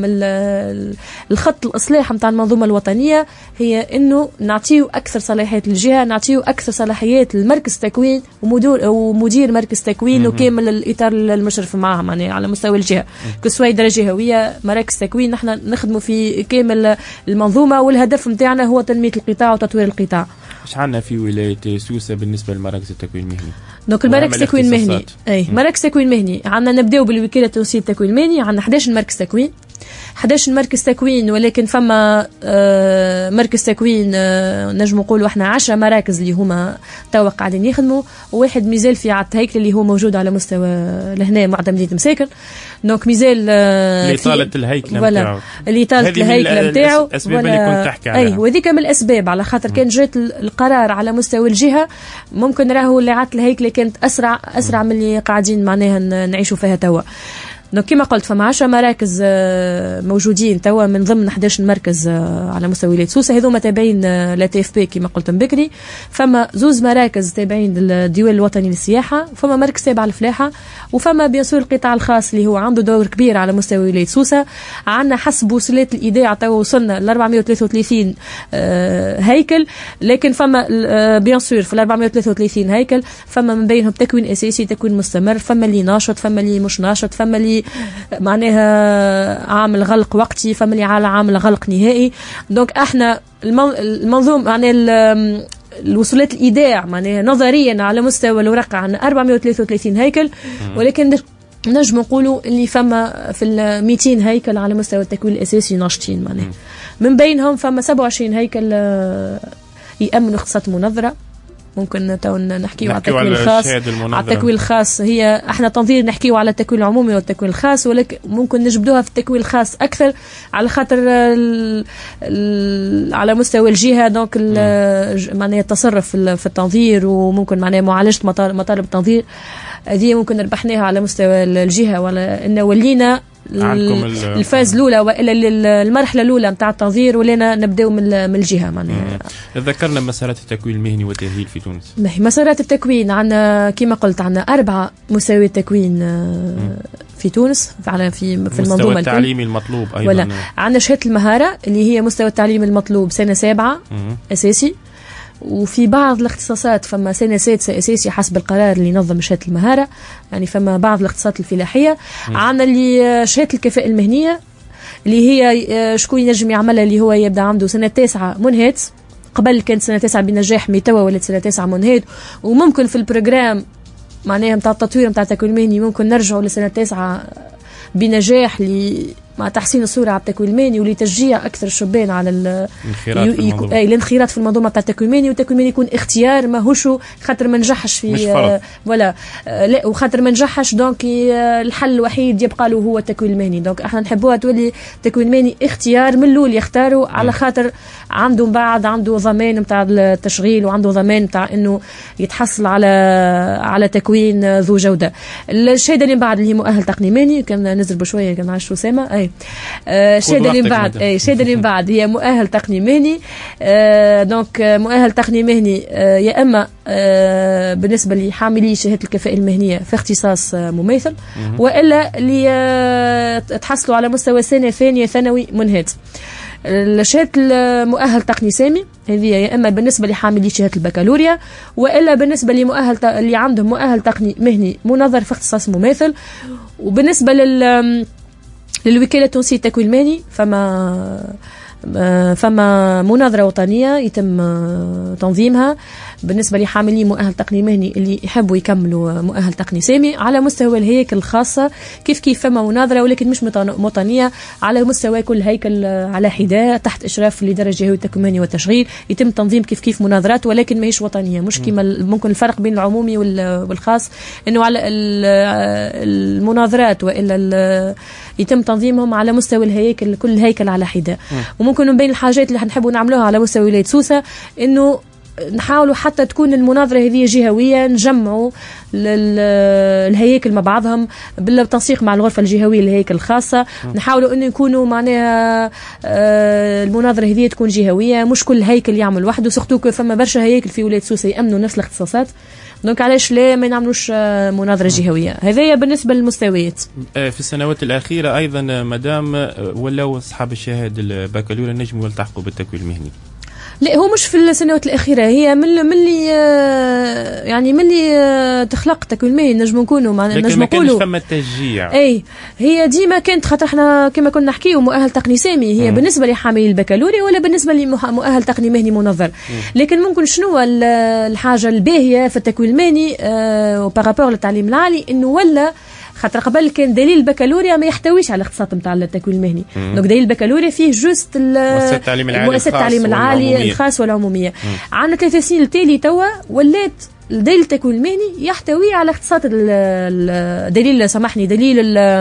الخط الاصلاح نتاع المنظومه الوطنيه هي انه نعطيو اكثر صلاحيات للجهه، نعطيو اكثر صلاحيات للمركز تكوين ومدير مركز تكوين وكامل الاطار المشرف معاه معناها على مستوى الجهه كسواء درجه هويه مراكز تكوين. نحن نخدموا في كامل المنظومه والهدف نتاعنا هو تنميه القطاع وتطوير القطاع. ايش عندنا في ولايه سوسه بالنسبه لمراكز التكوين المهني؟ دونك المراكز التكوين المهني مراكز تكوين مهني عندنا نبداو بالوكاله التونسيه للتكوين المهني. عندنا 11 مركز تكوين، 11 مركز تكوين، ولكن فما مركز تكوين نجم نقولوا احنا 10 مراكز اللي هما توا قاعدين يخدموا، وواحد ميزال في عاد هيكل اللي هو موجود على مستوى لهنا معدة مدينة مساكن. دونك ميزال اللي طالت الهيكل نتاعو، اللي طالت الهيكل نتاعو الاسباب اللي كنت تحكي عليها. وذيك من الاسباب على خاطر كان جات القرار على مستوى الجهه ممكن راهو اللي عاد الهيكل كانت اسرع من اللي قاعدين معناها نعيشوا فيها توا. دونك كما قلت فما 10 مراكز موجودين توا من ضمن 11 مركز على مستوى ولاية سوسة، هذوما تابعين لا تي اف بي كما قلت من بكري. فما 2 مراكز تابعين للديوان الوطني للسياحة، وفما مركز تابع للفلاحة، وفما بيان القطاع الخاص اللي هو عنده دور كبير على مستوى ولاية سوسة. عندنا حسب وصلات الإيداع توا وصلنا ل 433 هيكل، لكن فما بيان في ال 433 هيكل فما من بينهم تكوين أساسي، تكوين مستمر، فما اللي ناشط، فما اللي مش ناشط، فما اللي معناها عامل غلق وقتي، فما اللي على عامل غلق نهائي. دونك احنا المنظوم يعني الوصولات الايداع معناها نظريا على مستوى الورقه عن 433 هيكل، ولكن نجم نقولوا اللي فما في ال 200 هيكل على مستوى التكوين الاساسي ناشطين معناها. من بينهم فما 27 هيكل يأمنوا اقتصاد منظره. ممكن تو نحكيو على التكوين الخاص. على التكوين الخاص هي احنا تنظير نحكيو على التكوين العمومي والتكوين الخاص، ولكن ممكن نجبدوها في التكوين الخاص اكثر على خاطر على مستوى الجهه. دونك معناها التصرف في التنظير وممكن معناها معالجه مطالب التنظير هذه ممكن ربحناها على مستوى الجهه، ولا ان ولينا الفاز الاولى والا المرحله الاولى نتاع التنظير ولينا نبداو من الجهه معناها. ذكرنا مسارات التكوين المهني والتاهيل في تونس. مسارات التكوين عندنا كما قلت عندنا 4 مستويات تكوين في تونس في المنظومه التعليمي المطلوب ايضا. ولا عندنا شهاده المهاره اللي هي مستوى التعليم المطلوب سنه 7 اساسي، وفي بعض الاختصاصات فما سنة 6 أساسي حسب القرار اللي نظم شهادة المهارة. يعني فما بعض الاختصاصات الفلاحية. عندنا اللي شهادة الكفاءة المهنية اللي هي شكون ينجم يعملها، اللي هو يبدأ عنده سنة 9 منهات. قبل كانت سنة 9 بنجاح ميتوا ولات سنة 9 منهات، وممكن في البروجرام معناها متاع التطوير متاع التكوين المهني ممكن نرجعوا لسنة 9 بنجاح مع تحسين الصورة على التكوين المهني ولتشجيع أكثر الشبان على الانخراط في المنظومة تاع التكوين المهني. والتكوين المهني يكون اختيار ماهوش خاطر ما نجحش في ولا لا، وخاطر ما نجحش دونك الحل الوحيد يبقى له هو التكوين المهني. دونك احنا نحبوها تولي التكوين المهني اختيار من الاول يختاروا على خاطر عنده بعد عنده ضمان نتاع التشغيل وعنده ضمان نتاع انه يتحصل على تكوين ذو جودة. الشهادة اللي بعد اللي هي مؤهل تقني مهني كان نزل بشوية كان عاش أسامة الشهاده اللي من بعد الشهاده اللي من بعد هي مؤهل تقني مهني. دونك مؤهل تقني مهني يا اما بالنسبه لحاملي شهاده الكفاءه المهنيه في اختصاص مماثل، والا اللي تحصلوا على مستوى سنه ثانيه ثانوي منهد. شهاده المؤهل تقني سامي هذه يا اما بالنسبه لحاملي شهاده البكالوريا، والا بالنسبه لمؤهل اللي عندهم مؤهل تقني مهني منظر في اختصاص مماثل. وبالنسبه للوكاله التونسيه للتكوين المهني فما مناظرة وطنية يتم تنظيمها بالنسبة لحاملي مؤهل تقني مهني اللي يحبوا يكملوا مؤهل تقني سامي على مستوى الهيكل الخاصة. كيف فما مناظرة ولكن مش وطنية على مستوى كل هيكل على حدة تحت إشراف الإدارة الجهوية للتكوين المهني والتشغيل. يتم تنظيم كيف مناظرات ولكن ماهيش وطنية، مش كما ممكن الفرق بين العمومي والخاص إنه على المناظرات وإلا يتم تنظيمهم على مستوى الهيكل كل هيكل على حدة. وممكن من بين الحاجات اللي حنحبوا نعملوها على مستوى ولاية سوسة إنه نحاولوا حتى تكون المناظرة هذه جهوية، نجمعوا الهياكل مع بعضهم بالتنسيق مع الغرفة الجهوية الهياكل الخاصة. نحاولوا أن يكونوا معناها المناظرة هذه تكون جهوية، مش كل هيكل يعمل وحده، سختو فما برشا هياكل في ولاية سوسة يأمنوا نفس الاختصاصات. دونك علاش لا ما نعملوش مناظرة جهوية؟ هذايا بالنسبة للمستويات. في السنوات الأخيرة أيضا مدام ولاو أصحاب الشهادة البكالوريا نجموا يلتحقوا بالتكوين المهني. لا هو مش في السنوات الأخيرة، هي من اللي يعني من اللي تخلق التكوين المهني نجم نكونوا نجم نقولوا فما التشجيع. أي هي ديما كانت خاطر احنا كما كنا نحكيو مؤهل تقني سامي هي بالنسبة لحاملي البكالوريا ولا بالنسبة لمؤهل تقني مهني منظر. لكن ممكن شنو الحاجة الباهية في التكوين المهني بارابور للتعليم العالي إنه ولا خاطر قبل كان دليل البكالوريا ما يحتويش على الاختصاص نتاع التكوين المهني. دونك دليل البكالوريا فيه جوست مؤسسات التعليم العالي الخاص والعمومية. عندنا 3 سنين التالي توا ولات دليل التكوين المهني يحتوي على اختصاص دليل سامحني دليل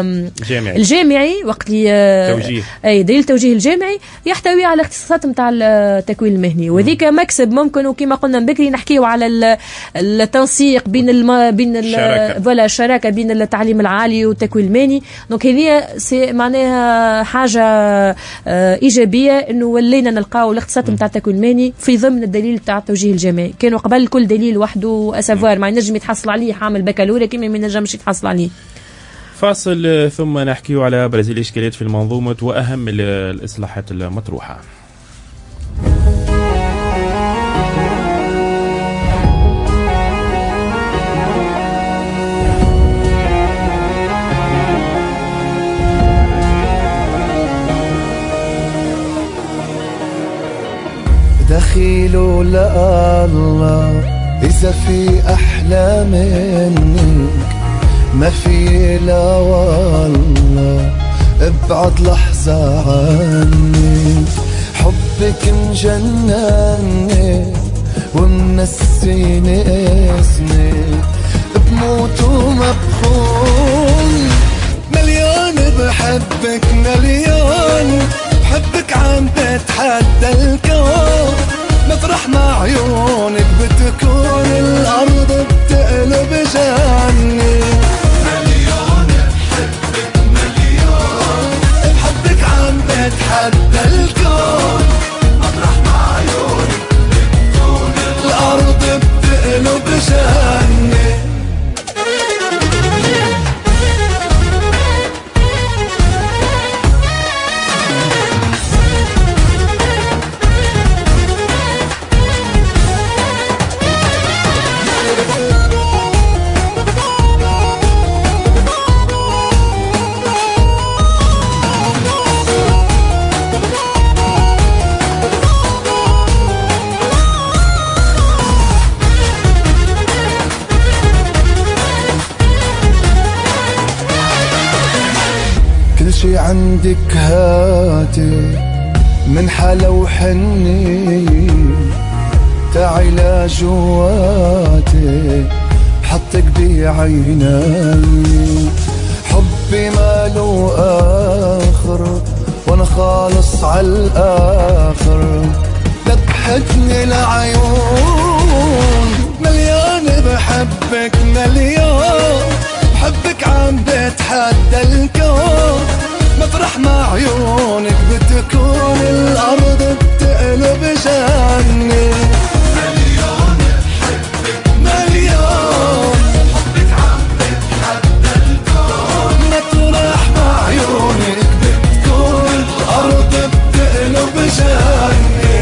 الجامعي وقت توجيه. اي دليل التوجيه الجامعي يحتوي على اختصاصات نتاع التكوين المهني، وذيك مكسب ممكن. وكما قلنا بكري نحكيو على التنسيق بين الشراكه بين التعليم العالي والتكوين المهني. دونك هذه معناها حاجه ايجابيه انه ولينا نلقاو الاختصاصات نتاع التكوين المهني في ضمن الدليل نتاع التوجيه الجامعي. كانوا قبل كل دليل وحده أسافوار ما ينجم يتحصل عليه حامل بكالوريا كما ما ينجمش يتحصل عليه. فاصل ثم نحكي على أبرز الإشكاليات في المنظومة وأهم الإصلاحات المطروحة. دخيل لا الله إذا في أحلى منك ما في لا والله ابعد لحظة عني. حبك مجنني ومنسيني اسمي بموت ومبخون. مليون بحبك مليون بحبك عم بتحدى الكون. مطرح مع عيونك بتكون الأرض بتقلب جنة. مليون بحبك مليون بحبك عم بتحدى الكون. مطرح مع عيونك بتكون الأرض بتقلب جنة. شي عندك هاتي من حلا وحني تعي لجواتي بحطك بعيني. حبي ماله آخر وانا خالص عالآخر. ذبحتني العيون مليون بحبك مليون بحبك عم بتحدى الكون. مطرح ما عيونك بتكون الأرض بتقلب جنة. مليون بحبك مليون حبك عم بتحدى الكون. مطرح ما عيونك بتكون الأرض بتقلب جنة.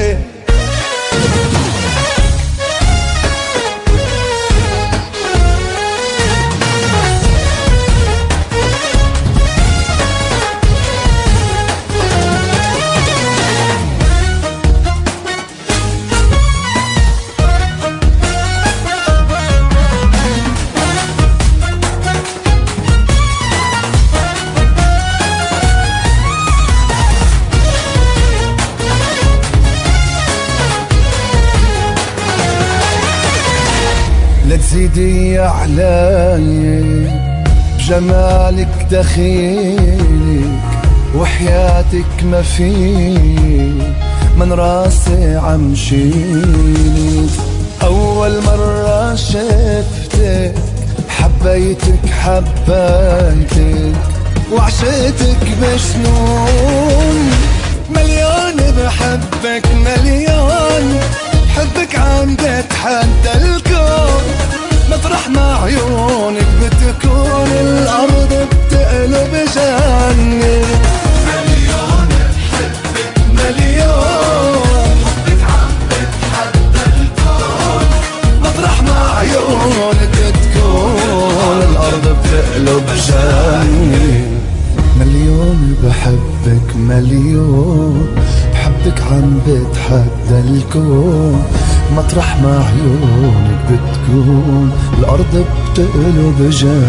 لا تزيدي علي بجمالك دخيلك وحياتك ما فيني من راسي عم شيلك. أول مرة شفتك حبيتك حبيتك وعشقتك بجنون. مليون بحبك مليون حبك عم بتحدى الكون. مطرح ما عيونك بتكون الأرض بتقلب جنة. مليون بحبك مليون حبك عم بتحدى الكون. مطرح ما عيونك بتكون الأرض بتقلب جنة. مليون بحبك مليون حبك عم بتحدى الكون. مطرح ما عيونك بتكون الأرض بتقلب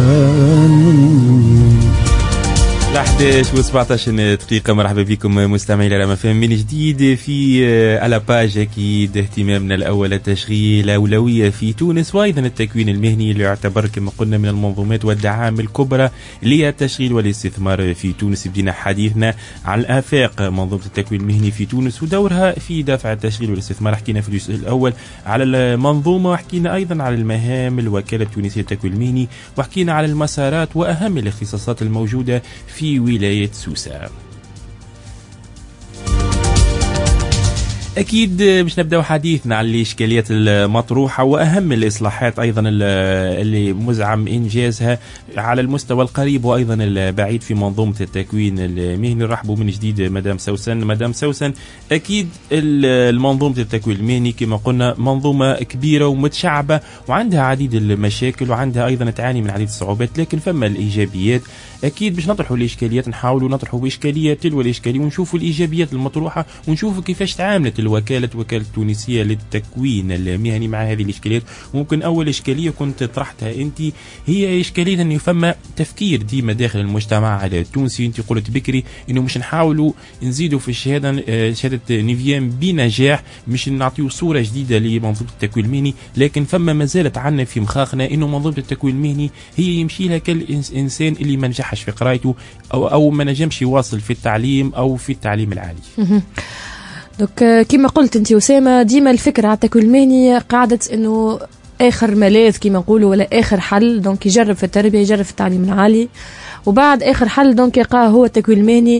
جنة. 11:17 دقيقة. مرحبا بكم مستمعي رام فم من جديد في على باج. أكيد اهتمامنا الأول التشغيل أولوية في تونس، وأيضا التكوين المهني اللي يعتبر كما قلنا من المنظومات والدعائم الكبرى للتشغيل والاستثمار في تونس. بدينا حديثنا عن الآفاق منظومة التكوين المهني في تونس ودورها في دفع التشغيل والاستثمار. حكينا في الجزء الأول على المنظومة، وحكينا أيضا على المهام الوكالة التونسية للتكوين المهني، وحكينا على المسارات وأهم الاختصاصات الموجودة في ولاية سوسة. أكيد باش نبدأ حديثنا عن الإشكاليات المطروحة وأهم الإصلاحات أيضا اللي مزعم إنجازها على المستوى القريب وأيضا البعيد في منظومة التكوين المهني. نرحبوا من جديد مدام سوسن. أكيد المنظومة التكوين المهني كما قلنا منظومة كبيرة ومتشعبة وعندها عديد المشاكل وعندها أيضا تعاني من عديد الصعوبات، لكن فما الإيجابيات. أكيد باش نطرحوا الإشكاليات، نحاولوا نطرحوا بإشكالية تلو الإشكالية ونشوفوا الإيجابيات المطروحة ونشوفوا كيفاش تعاملت الوكالة التونسية للتكوين المهني مع هذه الإشكاليات. وممكن أول إشكالية كنت طرحتها أنت هي إشكالية أنه فما تفكير ديما داخل المجتمع التونسي. أنت قلت بكري أنه مش نحاولوا نزيدوا في شهادة نيفيام بنجاح، مش نعطيوا صورة جديدة لمنظومة التكوين المهني، لكن فما ما زالت عنا في مخاخنا أنه منظومة التكوين المهني هي يمشي لها كالإنسان اللي ما نجحش في قرايته أو ما نجمش يواصل في التعليم أو في التعليم العالي. دوك كما قلت انت أسامة، ديما الفكرة على التكوين المهني قاعدة انه اخر ملاذ كما نقولوا ولا اخر حل. دونك يجرب في التربية، يجرب في التعليم العالي، وبعد اخر حل دونك يلقاه هو التكوين المهني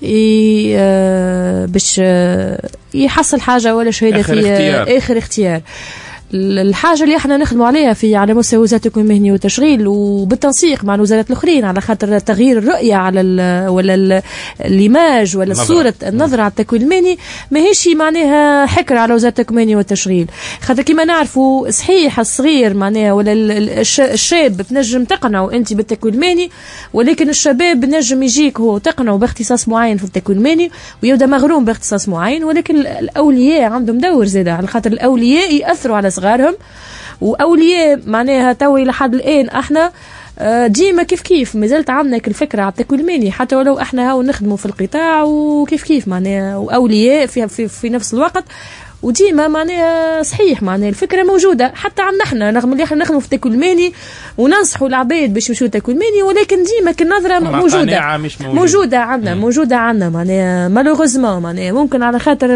باش يحصل حاجة ولا شهادة في اخر اختيار. الحاجه اللي احنا نخدموا عليها في على مستوى وزاره التكوين المهني والتشغيل وبالتنسيق مع الوزارات الاخرين، على خاطر تغيير الرؤيه على ولا الايماج ولا صوره النظره على التكوين المهني ماهيش معناها حكر على وزاره التكوين المهني والتشغيل. خاطر كما نعرفوا صحيح الصغير معناها ولا الشاب بتنجم تقنعه انت بالتكوين المهني، ولكن الشباب بنجم يجيك هو تقنعه باختصاص معين في التكوين المهني ويبدا مغروم باختصاص معين، ولكن الاولياء عندهم دور زاده، على خاطر الاولياء ياثروا على صغارهم. واولياء معناها توي لحد الان احنا ديما كيف مازالت عندنا الفكره على التكوين المهني، حتى ولو احنا هاو نخدموا في القطاع وكيف معناها واولياء في نفس الوقت، وديما معناها صحيح معناها الفكره موجوده حتى عندنا احنا، رغم اللي احنا نخدموا في التكوين المهني وننصحوا العباد باش يمشوا التكوين المهني، ولكن ديما كالنظره موجوده عندنا معناها مالوغوزمون معناها ممكن على خاطر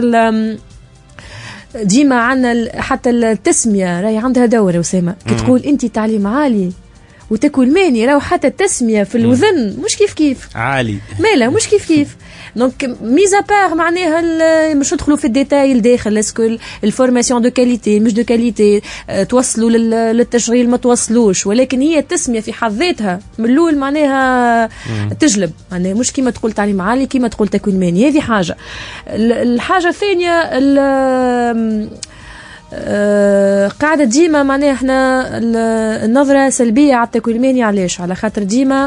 ديما عندنا حتى التسميه راهي عندها دور. أسامة كي تقول انت تعليم عالي وتكوين مهني، راهو حتى التسميه في الوذن مش كيف عالي مالا مش كيف دونك ميزا بار معناها مش ندخلوا في الديتاي الداخل اسكو الفورماسيون دو كاليتي مش دو كاليتي، توصلوا للتشغيل ما توصلوش، ولكن هي التسميه في حد ذاتها من الاول معناها تجلب، معناها مش كيما تقول تعليم عالي كيما تقول تكوين مهني. هذه حاجه. الحاجه الثانيه قاعدة ديما معناها احنا النظرة سلبية على التكوين المهني. علاش؟ على خاطر ديما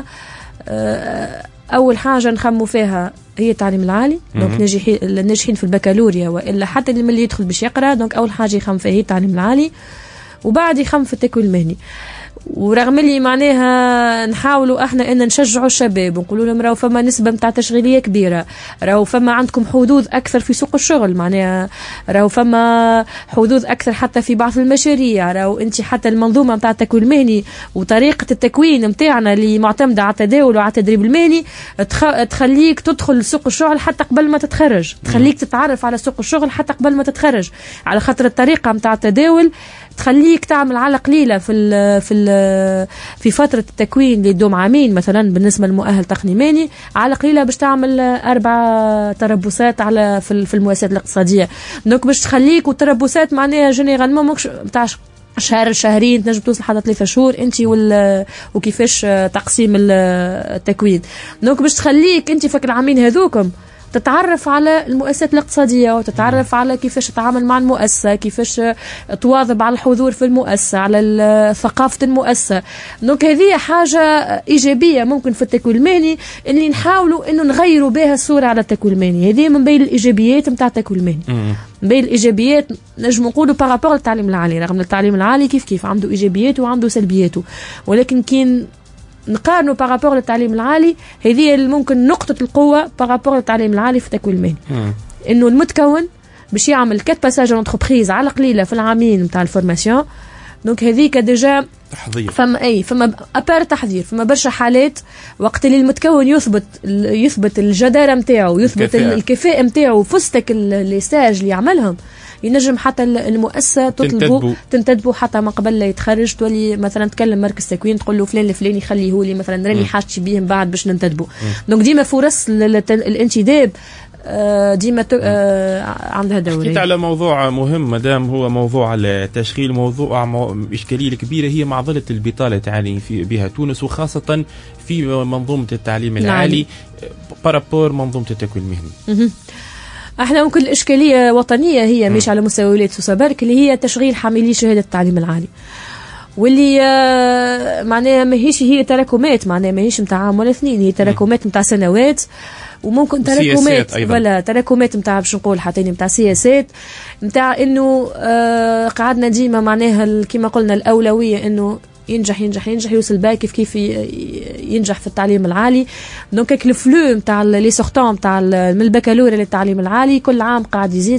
أول حاجة نخموا فيها هي التعليم العالي، دونك الناجحين في البكالوريا وإلا حتى اللي يدخل باش يقرأ، دونك أول حاجة يخم فيها هي التعليم العالي وبعد يخم في التكوين المهني. ورغم اللي معناها نحاولوا احنا ان نشجعوا الشباب ونقولوا لهم راهو فما نسبه نتاع تشغيليه كبيره، راهو فما عندكم حظوظ اكثر في سوق الشغل، معناها راهو فما حظوظ اكثر حتى في بعض المشاريع، راهو انت حتى المنظومه نتاع التكوين المهني وطريقه التكوين نتاعنا اللي معتمده على التداول وعلى التدريب المهني تخليك تدخل سوق الشغل حتى قبل ما تتخرج، تخليك تتعرف على سوق الشغل حتى قبل ما تتخرج، على خاطر الطريقه نتاع التداول تخليك تعمل على قليله في فتره التكوين اللي تدوم عامين مثلا بالنسبه للمؤهل تقني مهني، على قليله باش تعمل 4 تربصات على في المؤسسات الاقتصاديه، دونك باش تخليك والتربصات معناها جينيرالمون ماكش نتاع شهر شهرين تنجم توصل حتى 3 شهور انت وكيفاش تقسيم التكوين، دونك باش تخليك انت فك العامين هذوكم تتعرف على المؤسسات الاقتصادية وتتعرف على كيفاش تتعامل مع المؤسسة، كيفاش تواظب على الحضور في المؤسسة، على ثقافة المؤسسة. دونك هذه حاجة إيجابية ممكن في التكوين المهني اللي نحاولوا إنه نغيروا بها الصورة على التكوين المهني. هذه من بين الإيجابيات متاع التكوين المهني. من بين الإيجابيات نجم نقولوا بارابور للتعليم العالي، رغم التعليم العالي كيف عنده إيجابياته وعنده سلبياته، ولكن كين نقارنوا بارابور للتعليم العالي هذه ممكن نقطة القوة بارابور للتعليم العالي في التكوين المهني. إنه المتكون باش يعمل 4 باساج انتربريز على قليلة في العامين نتاع الفورماسيون، دونك هذيك ديجا تحضير. فما أبار تحضير، فما برشا حالات وقت اللي المتكون يثبت الجدارة نتاعو، يثبت الكفاءة نتاعو فستك الستاج اللي يعملهم، ينجم حتى المؤسسة تنتدبوا حتى ما قبل لا يتخرج، تولي مثلا تكلم مركز تكوين تقول له فلان الفلاني خليه لي مثلا راني حاجتي بيهم بعد باش ننتدبوا. دونك ديما فرص الانتداب ديما عندها دوري. حكيت على موضوع مهم مدام هو موضوع التشغيل، موضوع إشكالية كبيرة هي معضلة البطالة تعاني بها تونس، وخاصة في منظومة التعليم العالي بارابور منظومة التكوين المهني. احنا ممكن الاشكاليه وطنيه هي مش على مستوى ولايه سوسه برك، اللي هي تشغيل حاملي شهاده التعليم العالي، واللي معناها ماهيش هي تراكمات، معناها ماهيش نتاع عام ولا 2، هي تراكمات نتاع سنوات، وممكن تراكمات ولا تراكمات نتاع باش نقول حتى نتاع سياسات نتاع انه قعدنا ديما معناها كما قلنا الاولويه انه ينجح يوصل باك كيف ينجح في التعليم العالي. دونك الفلو نتاع لي سورتون نتاع من البكالوريا للتعليم العالي كل عام قاعد يزيد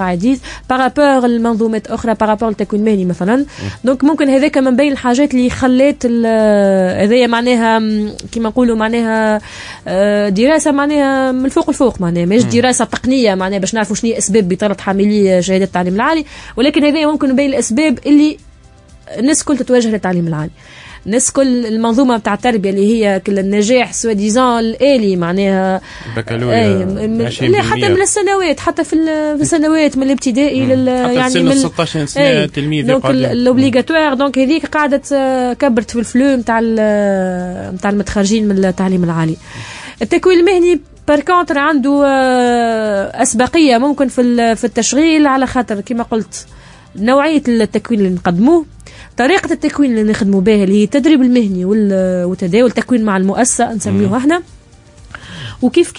بارابور المنظومات اخرى، بارابور التكوين المهني مثلا. دونك ممكن هذاك من بين الحاجات اللي خلات هذايا معناها كما نقولوا معناها دراسه معناها من الفوق الفوق، معناها مش دراسه تقنيه معناها باش نعرفوا شنو هي اسباب بطاله حاملي شهاده التعليم العالي، ولكن هذايا ممكن من بين الاسباب اللي الناس كل تتوجه للتعليم العالي، الناس كل المنظومه نتاع التربيه اللي هي كل النجاح سوا ديزان الالي معناها البكالوريا حتى من السنوات، حتى في السنوات من الابتدائي يعني من 16 سنه تلميذ دونك الاوبليغاتوار. دونك هذيك قاعده كبرت في الفلو نتاع المتخرجين من التعليم العالي. التكوين المهني باركونتر عنده اسبقيه ممكن في التشغيل، على خاطر كما قلت نوعيه التكوين اللي نقدموه، طريقة التكوين اللي نخدموا بها اللي هي التدريب المهني والتداول التكوين مع المؤسسة نسميه احنا، وكيف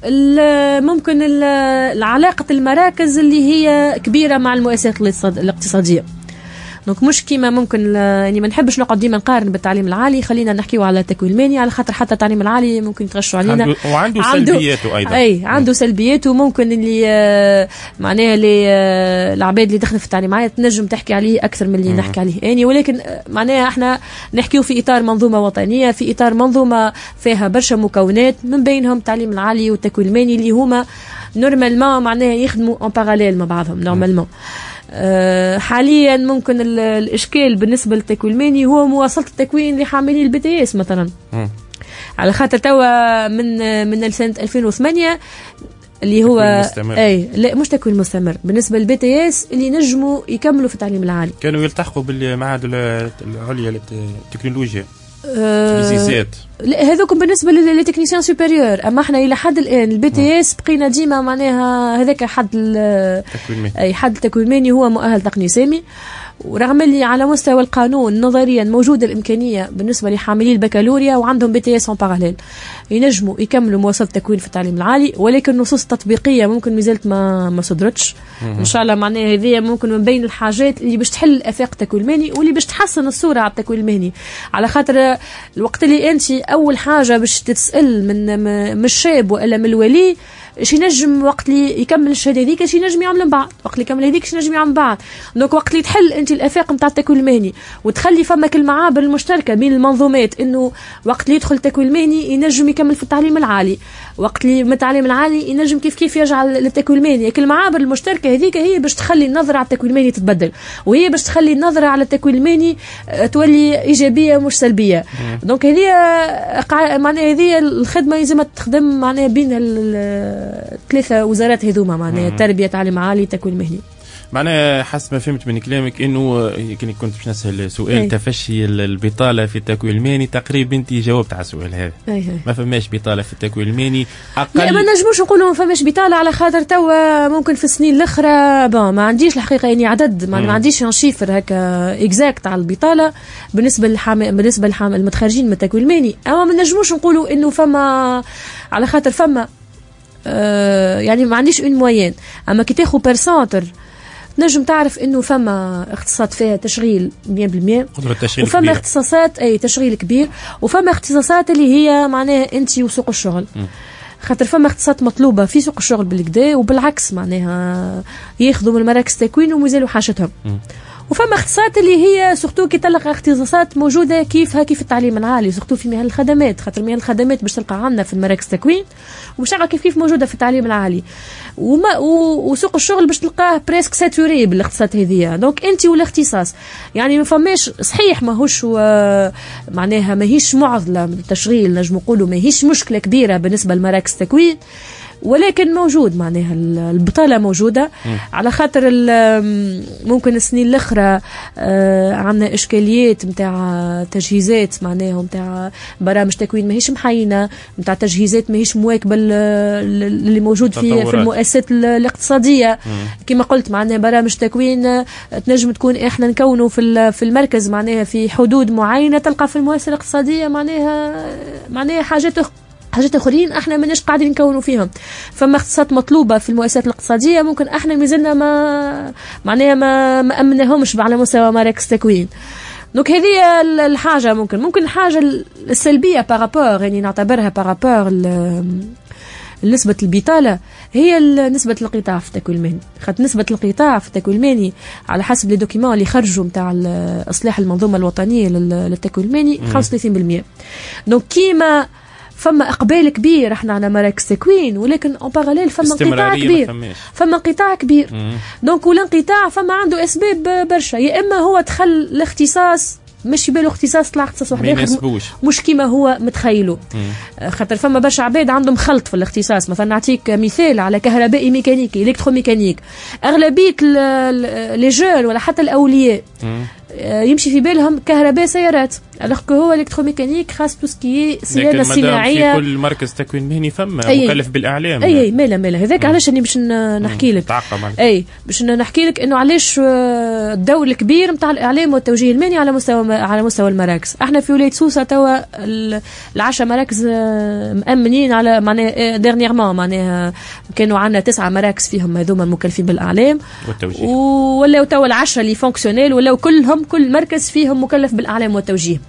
ممكن العلاقة المراكز اللي هي كبيرة مع المؤسسات الاقتصادية. دونك مش كيما ممكن يعني ما نحبش نقعد ديما نقارن بالتعليم العالي، خلينا نحكيو على التكوين المهني على خاطر حتى التعليم العالي ممكن يتغشوا علينا وعنده سلبياته ايضا. عنده سلبياته، ممكن اللي معناها العباد اللي دخلوا في التعليم العالي تنجم تحكي عليه اكثر من اللي نحكي عليه يعني، ولكن معناها احنا نحكيو في اطار منظومه وطنيه، في اطار منظومه فيها برشا مكونات من بينهم التعليم العالي والتكوين المهني اللي هما نورمالمون معناها يخدموا ان باراليل مع بعضهم نورمالمون. حاليا ممكن الاشكال بالنسبه للتكوين المهني هو مواصله التكوين لحاملي البي تي اس مثلا. على خاطر توا من سنه 2008 اللي هو اي لا مش تكوين مستمر بالنسبه للبي تي اس اللي نجموا يكملوا في التعليم العالي كانوا يلتحقوا بالمعاهد العليا للتكنولوجيا ليزيزات. لا هذوكم بالنسبه للتكنيسيان سوبيريور. اما احنا الى حد الان البي تي اس بقينا ديما معناها هذاك حد اي حد التكوين المهني هو مؤهل تقني سامي. ورغم اللي على مستوى القانون نظريا موجوده الامكانيه بالنسبه لحاملي البكالوريا وعندهم بي تي اس اون باراليل ينجموا يكملوا مواصله التكوين في التعليم العالي، ولكن النصوص التطبيقيه ممكن مازالت ما صدرتش. ان شاء الله معناها هذه ممكن من بين الحاجات اللي باش تحل افاق التكوين المهني واللي باش تحسن الصوره على التكوين المهني. على خاطر الوقت اللي انت اول حاجه باش تتسال من الشاب والا من الولي اش ينجم وقت اللي يكمل الشهاده هذيك اش ينجم يعمل من بعد، وقت اللي يكمل هذيك اش ينجم يعمل من بعد. دونك وقت اللي تحل انت الافاق نتاع التكوين المهني وتخلي فمك المعابر المشتركه بين المنظومات انه وقت اللي يدخل التكوين المهني ينجم يكمل في التعليم العالي، وقت اللي من التعليم العالي ينجم كيف يرجع للتكوين المهني. لكن المعابر المشتركه هذيك هي باش تخلي النظره على التكوين المهني تتبدل، وهي باش تخلي النظره على التكوين المهني تولي ايجابيه مش سلبيه. دونك هذه معناها هذه الخدمه لازم تخدم معناها بين الثلاثه وزارات هذوما معناها التربيه تعليم عالي تكوين مهني. معناها حسب ما فهمت من كلامك انه كنت باش نسال سؤال تفشي البطاله في التكوين المهني، تقريبا انت جاوبت على السؤال هذا. ما فماش بطاله في التكوين المهني اقل. لا ما نجموش نقولوا ما فماش بطاله على خاطر توا ممكن في السنين الاخرى ما عنديش الحقيقه يعني عدد ما عنديش شيفر هكا اكزاكت على البطاله بالنسبه المتخرجين من التكوين المهني. اما ما نجموش نقولوا انه فما على خاطر فما يعني ما عنديش اون موين. اما كي تاخذ بيرسونتر نجم تعرف انه فما اختصاصات فيها تشغيل 100% وفما اختصاصات تشغيل كبير، وفما اختصاصات اللي هي معناها انت وسوق الشغل. خاطر فما اختصاصات مطلوبه في سوق الشغل بالكدا وبالعكس معناها ياخذوا من مراكز التكوين ومازالوا حاجتهم. وفما اختصاصات اللي هي سورتو كي تلقى اختصاصات موجوده كيف التعليم العالي سورتو في مهن الخدمات. خاطر مهن الخدمات باش تلقى عندنا في المراكز التكوين وباش تلقى كيف موجوده في التعليم العالي. وسوق الشغل باش تلقاه بريسك ساتوري بالاختصاصات هذه. دونك انت والاختصاص يعني ما فماش صحيح ماهوش معناها ماهيش معضله من التشغيل، نجم نقولوا ماهيش مشكله كبيره بالنسبه لمراكز التكوين، ولكن موجود معناها البطاله موجوده. على خاطر ممكن السنين الاخرى عندنا اشكاليات نتاع تجهيزات معناها نتاع برامج تكوين ماهيش محينه، نتاع تجهيزات ماهيش مواكبه اللي موجود في المؤسسات الاقتصاديه. كما قلت معناها برامج تكوين تنجم تكون احنا نكونوا في المركز معناها في حدود معينه، تلقى في المؤسسه الاقتصاديه معناها حاجات اخرين احنا ماناش قاعدين نكونوا فيهم. فما اختصاصات مطلوبه في المؤسسات الاقتصاديه ممكن احنا مازلنا ما امناهمش على مستوى مراكز التكوين. دونك هذه الحاجه ممكن الحاجه السلبيه بارابور يعني نعتبرها بارابور نسبة البطالة هي نسبة الانقطاع في التكوين المهني. خاطر نسبة الانقطاع في التكوين المهني على حسب لي دوكيمون اللي خرجوا نتاع اصلاح المنظومة الوطنية للتكوين المهني 35%. دونك كيما فما اقبال كبير احنا على مراكز تكوين، ولكن اون باراليل فما انقطاع كبير. دونك والانقطاع فما عنده اسباب برشا. يا اما هو دخل الاختصاص مش يبالو اختصاص طلع اختصاص واحد اخر مش كيما هو متخيله. خاطر فما برشا عباد عندهم خلط في الاختصاص. مثلا نعطيك مثال على كهربائي ميكانيكي الكتروميكانيك. اغلبيه لي جون ولا حتى الاولياء يمشي في بالهم كهرباء سيارات، alors que هو الكتروميكانيك خاص تو سكي صيانه صناعيه. في كل مركز تكوين مهني فما مكلف بالاعلام. اي مالا هذاك علاش اني باش نحكي لك باش نحكي لك انه علاش الدور الكبير نتاع الاعلام والتوجيه المهني على مستوى المراكز. احنا في ولايه سوسه توا 10 مراكز مأمنين على معناها ديرنييرمون معناها كانوا عندنا 9 مراكز فيهم هذوما المكلفين بالاعلام والتوجيه، ولاو توا 10 اللي فونكسيونيل ولاو كل مركز فيهم مكلف بالاعلام والتوجيه.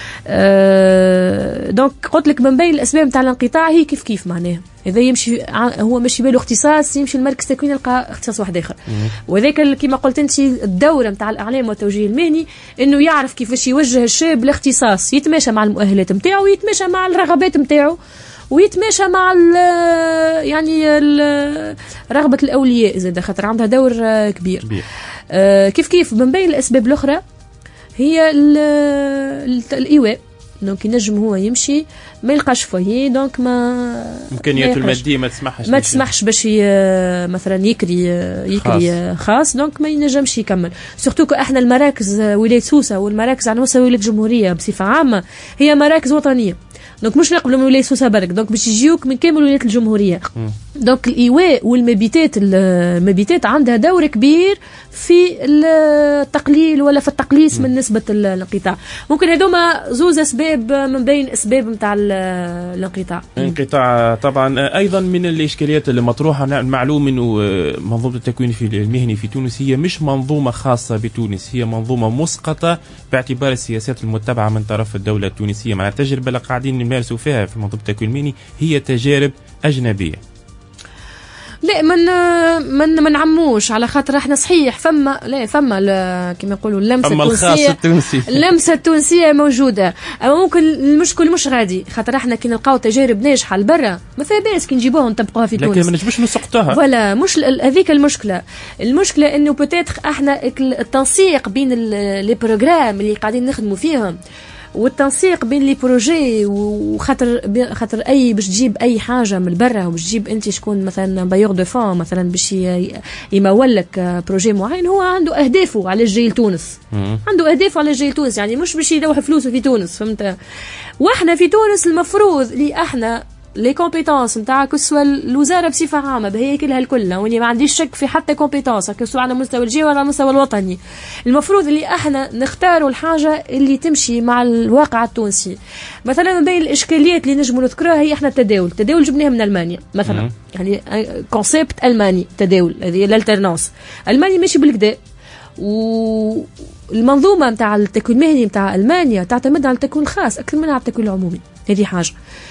دونك قلت لك من بين الاسباب نتاع الانقطاع هي كيف معناها اذا يمشي هو ماشي باله اختصاص يمشي المركز تكوين يلقى اختصاص واحد اخر. وذاك كما قلت انت الدوره نتاع الاعلام والتوجيه المهني انه يعرف كيفاش يوجه الشاب لاختصاص يتماشى مع المؤهلات نتاعو ويتماشى مع الرغبات نتاعو ويتماشى مع رغبه الاولياء زاد خاطر عندها دور كبير. كيف من بين الاسباب الاخرى هي الايواء. دونك ينجم هو يمشي ما يلقاش فويه، دونك ما امكانياته الماديه ما تسمحش باش مثلا يكري خاص، دونك ما ينجمش يكمل. سورتو كو احنا المراكز ولايه سوسه والمراكز على مستوى ولايه الجمهوريه بصفه عامه هي مراكز وطنيه، دونك مش نقبلوا من ولايه سوسه برك، دونك باش يجيوك من كامل ولايات الجمهوريه. دونك الايواء والمبيتات عندها دور كبير في التقليل ولا في التقليص من نسبه الانقطاع. ممكن هذوما زوز اسباب من بين اسباب نتاع الانقطاع. طبعا ايضا من الاشكاليات اللي مطروحه، معلوم انه منظومه التكوين المهني في تونس هي مش منظومه خاصه بتونس، هي منظومه مسقطه باعتبار السياسات المتبعه من طرف الدوله التونسيه. مع التجربه اللي قاعدين نمارسوا فيها في منظومه التكوين المهني هي تجارب اجنبيه. لا من نعموش، على خاطر احنا صحيح فما كما يقولوا اللمسه التونسيه موجوده، اما ممكن المشكل مش غادي، خاطر احنا كي نلقاو تجارب ناجحه لبرا ما فيها باس كي نجيبوها ونطبقوها في تونس، لكن ما نجمش نسقطوها. ولا مش هذيك المشكله انه بوتيتر احنا التنسيق بين لي بروغرام اللي قاعدين نخدموا فيهم والتنسيق بين لي بروجي، وخاطر اي باش تجيب اي حاجه من برا وباش تجيب انت شكون مثلا بايور دو فون مثلا باش يمول لك بروجي معين، هو عنده اهدافه على الجاي لتونس، عنده اهدافه على الجاي لتونس، يعني مش باش يروح فلوسه في تونس، فهمت؟ واحنا في تونس المفروض اللي احنا لي كومبيتونس نتاع كسوا الوزاره بصفه عامه بهيكلها الكل، واني ما عنديش شك في حتى كومبيتونس كسوا على مستوى الجهه ولا على المستوى الوطني، المفروض اللي احنا نختاروا الحاجه اللي تمشي مع الواقع التونسي. مثلا من بين الاشكاليات اللي نجموا نذكرها هي احنا التداول جبناه من المانيا مثلا، يعني كونسيبت الماني تداول، هذه الالترنانس الماني ماشي بالكدا، والمنظومه نتاع التكوين المهني نتاع المانيا تعتمد على التكوين الخاص اكثر من على التكوين العمومي، هذه حاجه.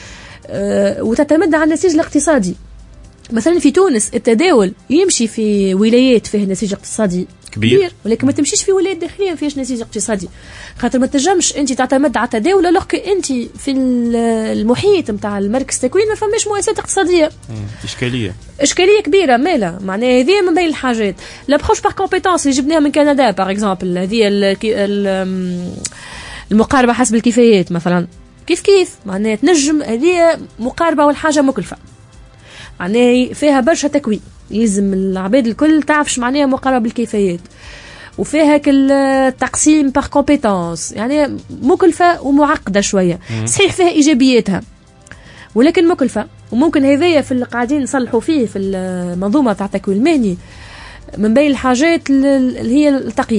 وتعتمد على النسيج الاقتصادي. مثلا في تونس التداول يمشي في ولايات فيه نسيج اقتصادي كبير، ولكن ما تمشيش في ولايات داخليه ما فيهاش نسيج اقتصادي، خاطر ما تنجمش انت تعتمد على التداول لوك انت في المحيط نتاع المركز التكوين ما فماش مؤسسات اقتصاديه. اشكاليه كبيره مالا، معناها هذه من بين الحاجات. لابروش بار كومبيتونس اللي جبناها من كندا باغ اكزومبل، هذه المقاربه حسب الكفايات مثلا، كيف معناها تنجم هذه مقاربه والحاجه مكلفه، معناها فيها برشا تكوين، يلزم العباد الكل تعرفش معناها مقاربه بالكفايات، وفيها كل تقسيم بار كومبيتونس، يعني مكلفه ومعقده شويه. صحيح فيها ايجابياتها ولكن مكلفه، وممكن هذايا في اللي قاعدين نصلحوا فيه في المنظومه تاع التكوين المهني من بين الحاجات اللي هي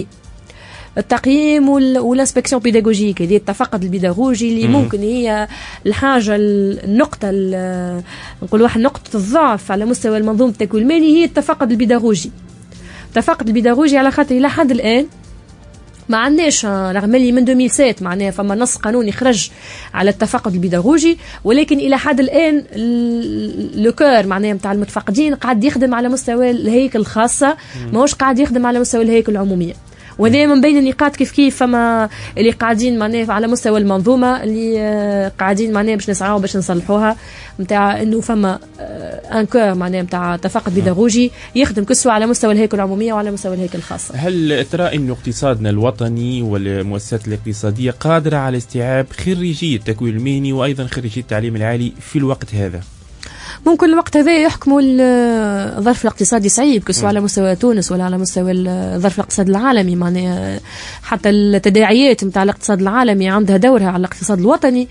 التقييم والانسبكسيون بيداغوجيك، هذه التفقد البيداغوجي اللي ممكن هي الحاجه النقطه نقول واحد نقطه الضعف على مستوى المنظومه التكوين المهني هي التفقد البيداغوجي. التفقد البيداغوجي على خاطر الى حد الان ما عندناش، رغم اللي من 2007 معناها فما نص قانوني خرج على التفقد البيداغوجي، ولكن الى حد الان لو كور معناها نتاع المتفقدين قاعد يخدم على مستوى الهيكل الخاصه، ماهوش قاعد يخدم على مستوى الهيكل العموميه. وهذا من بين النقاط كيف فما اللي قاعدين معناها على مستوى المنظومه اللي قاعدين معناها باش نسعاو باش نصلحوها، نتاع انه فما ان كور معناها نتاع تفقد بيداغوجي يخدم كسوا على مستوى الهيكل العموميه وعلى مستوى الهيكل الخاصه. هل ترى انه اقتصادنا الوطني والمؤسسات الاقتصاديه قادره على استيعاب خريجي التكوين المهني وايضا خريجي التعليم العالي في الوقت هذا؟ ممكن الوقت هذا يحكموا الظرف الاقتصادي صعيب كسوا على مستوى تونس ولا على مستوى الظرف الاقتصادي العالمي، معناها حتى التداعيات نتاع الاقتصاد العالمي عندها دورها على الاقتصاد الوطني.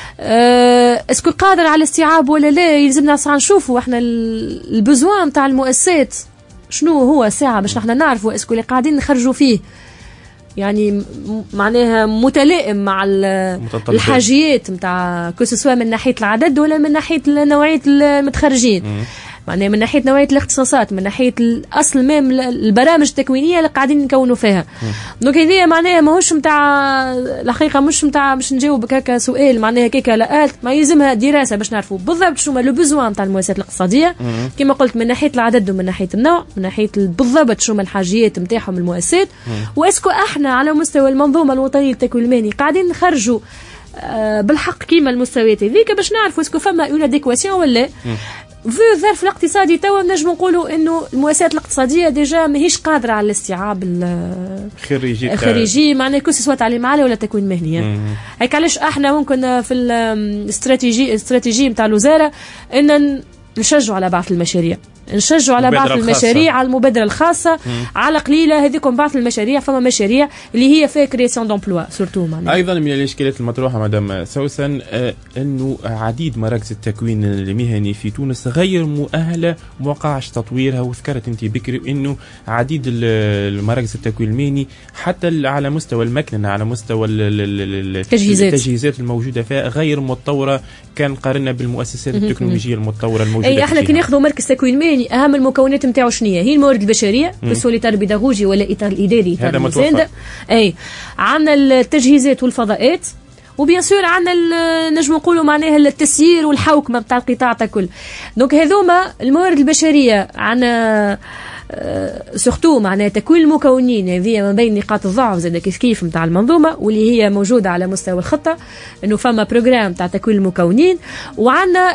اسكو قادر على استيعاب ولا لا؟ يلزمنا ساعه نشوفوا احنا البزوان نتاع المؤسسات شنو هو ساعه باش نحن نعرفوا اسكو اللي قاعدين نخرجوا فيه يعني معناها متلائم مع الحاجيات نتاع كسوا من ناحيه العدد ولا من ناحيه نوعيه المتخرجين، معناها من ناحيه نوعيه الاختصاصات، من ناحيه الاصل مام البرامج التكوينيه اللي قاعدين نكونوا فيها. دونك هذه معناها ماهوش نتاع الحقيقه، مش نتاع باش نجاوب هكا سؤال معناها هكاك لا، ما يلزمها دراسه باش نعرفوا بالضبط شنو لو بوزوان نتاع المؤسسات الاقتصاديه كما قلت، من ناحيه العدد ومن ناحيه النوع، من ناحيه بالضبط شنو الحاجيات نتاعهم المؤسسات، واسكو احنا على مستوى المنظومه الوطنيه للتكوين المهني قاعدين نخرجوا بالحق كيما المستويات هذيك باش نعرفوا اسكو فما اون اديكواسيون ولا. في الظرف الاقتصادي توا نجم نقولوا انه المؤسسات الاقتصاديه ديجا ماهيش قادره على الاستيعاب الخريجي معناه كل سواء تعليم عالي ولا تكوين مهني. هيك علاش احنا ممكن في الاستراتيجيه نتاع الوزاره ان نشجعوا على بعض المشاريع، نشجعوا على بعض المشاريع، على المبادره الخاصه، على قليله هذيكم بعض المشاريع. فما مشاريع اللي هي فيها كرياسيون دومبلوا سورتو. ايضا من الاشكاليات المطروحه مدام سوسن انه عديد مراكز التكوين المهني في تونس غير مؤهله وموقعش تطويرها. وذكرت انت بكري انه عديد المراكز التكوين المهني حتى على مستوى المكنه، على مستوى التجهيزات الموجوده فيها غير مطوره كان قارنا بالمؤسسات التكنولوجيه المتطوره الموجوده. اي احنا كي ناخذوا مركز تكوين مهني اهم المكونات نتاعو شنو هي الموارد البشريه، سواء الاطار البيداغوجي ولا الاطار الاداري اطار المسانده. اي عندنا التجهيزات والفضاءات، وبيان سور عندنا نجم نقولوا معناها التسيير والحوكمه نتاع القطاع كل. دونك هذوما الموارد البشريه عندنا سورتو معناها تكوين المكونين. هذه ما بين نقاط الضعف زاد كيف نتاع المنظومه، واللي هي موجوده على مستوى الخطه انه فما بروجرام تاع تكوين المكونين. وعندنا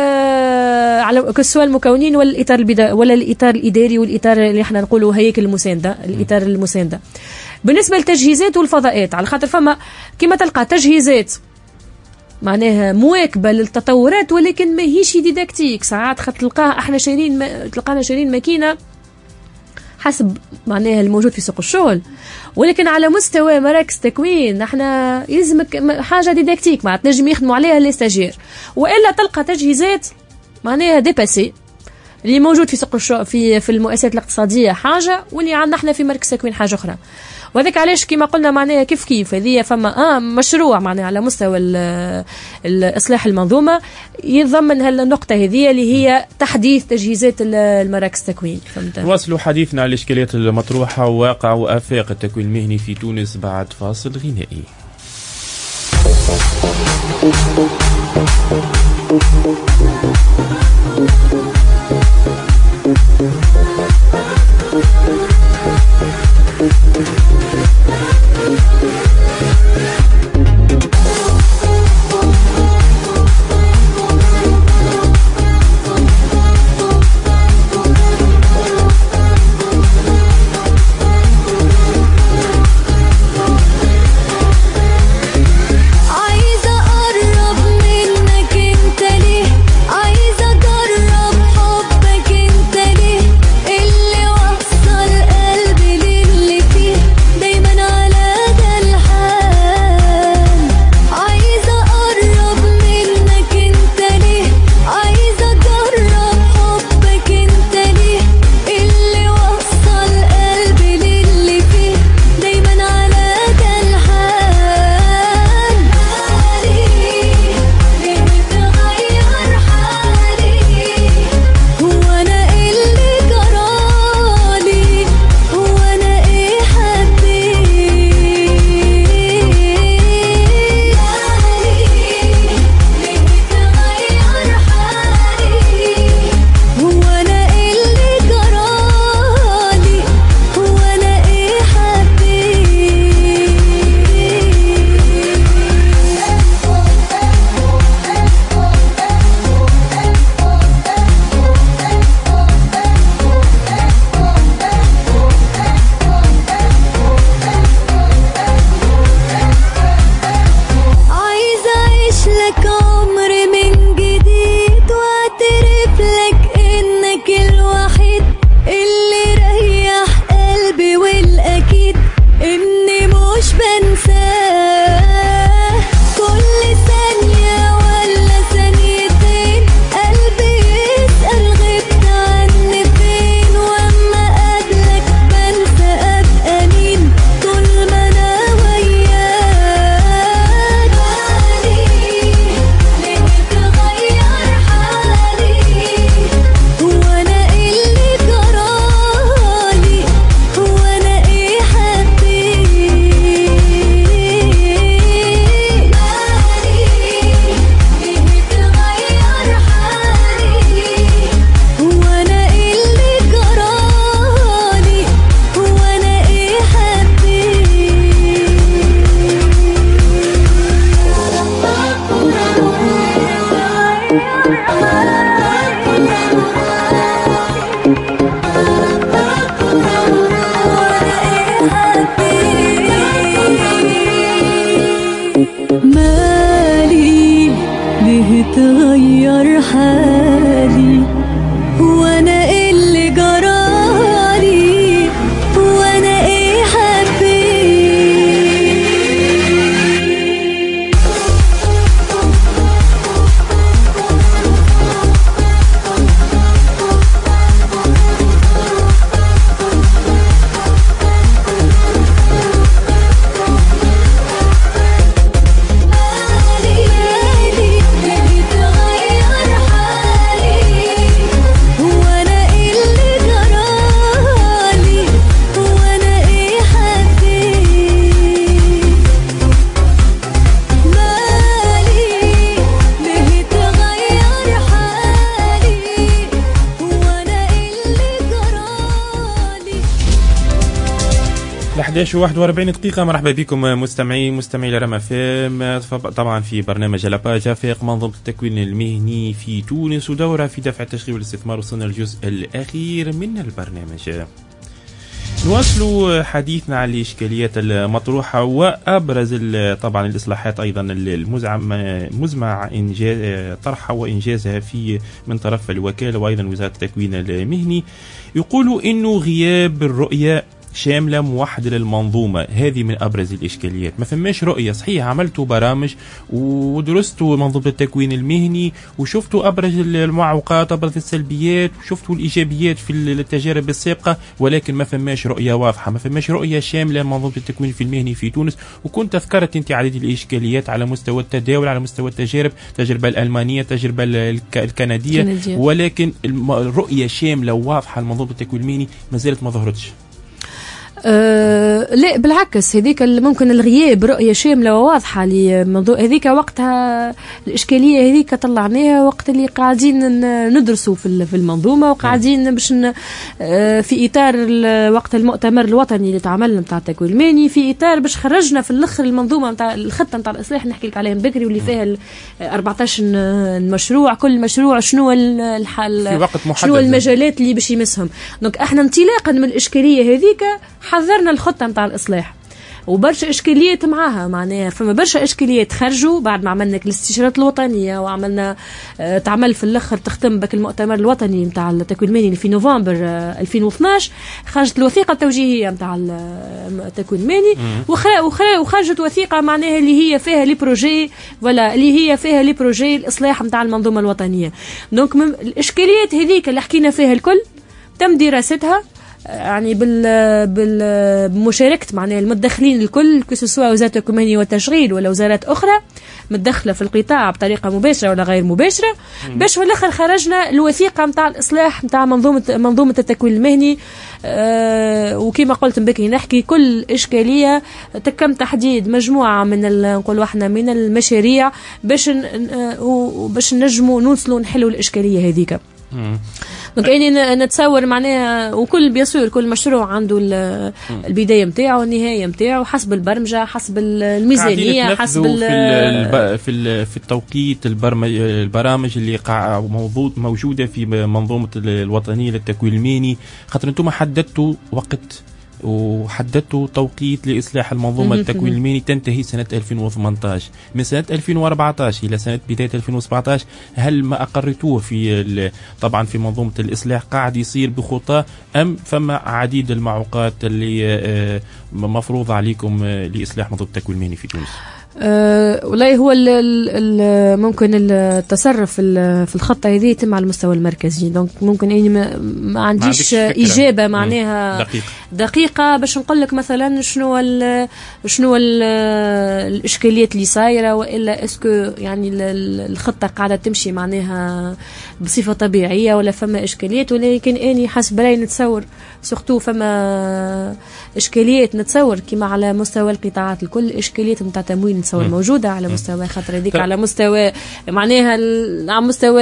على كسوا المكونين والاطار ولا الاطار الاداري والاطار اللي احنا نقولوا هيكل المسانده، الاطار المسانده. بالنسبه للتجهيزات والفضاءات على خاطر فما كما تلقى تجهيزات معناها مواكبه للتطورات ولكن ماهيش ديداكتيك. ساعات تلقاها احنا تلقانا شايرين ماكينه حسب معناها الموجود في سوق الشغل، ولكن على مستوى مراكز تكوين احنا يلزمك حاجه ديداكتيك ما تنجم يخدموا عليها لي ستاجير، والا تلقى تجهيزات معناها ديباسي اللي موجود في سوق الشغل في المؤسسات الاقتصاديه حاجه، واللي عندنا احنا في مركز تكوين حاجه اخرى. وهذاك علاش كما قلنا معناها كيف هذه فما مشروع معناها على مستوى الاصلاح المنظومه يضمن هالنقطه هذه اللي هي تحديث تجهيزات المراكز التكوين. نواصلوا حديثنا على الاشكاليات المطروحه وواقع وافاق التكوين المهني في تونس بعد فاصل غنائي. 11:41. مرحبا بكم مستمعي لرما فام، طبعا في برنامج لاباج فيق منظومة التكوين المهني في تونس ودورة في دفع التشغيل والاستثمار. وصلنا الجزء الأخير من البرنامج. نواصل حديثنا عن الإشكاليات المطروحة وأبرز طبعا الإصلاحات أيضا المزمع طرحها وإنجازها من طرف الوكالة وأيضا وزارة التكوين المهني. يقولوا إنه غياب الرؤية شاملة موحدة للمنظومة هذه من أبرز الإشكاليات. ما فماش رؤية صحيح. عملتوا برامج ودرستوا منظومة التكوين المهني وشفتوا أبرز المعوقات أبرز السلبيات وشفتوا الإيجابيات في التجارب السابقة، ولكن ما فماش رؤية واضحة، ما فماش رؤية شاملة لمنظومة التكوين المهني في تونس. وكنت ذكرت أنت عديد الإشكاليات على مستوى التداول، على مستوى التجربة الألمانية، التجربة الكندية، ولكن الرؤية شاملة وواضحة لمنظومة التكوين المهني ما زالت ما ظهرتش. لا بالعكس، هذيك ممكن الغياب رؤية شاملة وواضحة لموضوع هذيك وقتها الإشكالية هذيك طلعناها وقت اللي قاعدين ندرسوا في المنظومة وقاعدين باش في إطار وقت المؤتمر الوطني اللي تعملنا متاع التكوين المهني، في إطار باش خرجنا في الآخر المنظومة متاع الخطة متاع الإصلاح نحكي لك عليها بكري واللي فيها 14 مشروع، كل مشروع شنو شنو المجالات اللي باش يمسهم. دونك احنا انطلاقا من الإشكالية هذيك حذرنا الخطة متاع الإصلاح وبرشا إشكاليات معاها، معناها فما برشا إشكاليات خرجوا بعد ما عملنا الاستشارات الوطنية وعملنا تعمل في الأخر تختم بك المؤتمر الوطني متاع التكوين المهني في نوفمبر 2012. خرجت الوثيقة التوجيهية متاع التكوين المهني وخرجت وثيقة معناها اللي هي فيها لي بروجي ولا اللي هي فيها لي بروجي الإصلاح متاع المنظومة الوطنية. دونك الإشكاليات هذيك اللي حكينا فيها الكل تم دراستها يعني بمشاركة معناها المتدخلين الكل، سواء وزارة التكوين المهني والتشغيل ولا وزارات أخرى متدخلة في القطاع بطريقة مباشرة ولا غير مباشرة، باش في الآخر خرجنا الوثيقة متاع الإصلاح متاع منظومة التكوين المهني. وكما قلت بكري نحكي كل إشكالية تم تحديد مجموعة نقولوا احنا من المشاريع باش نجموا نوصلوا نحلوا الإشكالية هذيك. دونك يعني نتصور معناها وكل بيسور كل مشروع عنده البدايه نتاعو والنهايه نتاعو حسب البرمجه حسب الميزانيه حسب في التوقيت البرامج اللي موجوده في منظومه الوطنيه للتكوين المهني، خاطر انتم حددتوا وقت وحددتوا توقيت لإصلاح المنظومة التكوين المهني تنتهي سنة 2018. من سنة 2014 إلى سنة بداية 2017 هل ما أقرتوه طبعا في منظومة الإصلاح قاعد يصير بخطى أم فما عديد المعوقات اللي مفروض عليكم لإصلاح منظومة التكوين المهني في تونس؟ والله هو ممكن التصرف في الخطة هذه يتم على المستوى المركزي. دونك ممكن اني ما عنديش إجابة معناها دقيقة باش نقول لك مثلا شنو الإشكاليات اللي صايرة والا اسكو يعني الخطة قاعدة تمشي معناها بصفة طبيعية ولا فما إشكاليات. ولكن اني حسب رايي نتصور سورتو فما إشكاليات نتصور كما على مستوى القطاعات الكل إشكاليات نتاع تمويل نتصور موجودة على مستوى خاطر هذيك على مستوى معناها على مستوى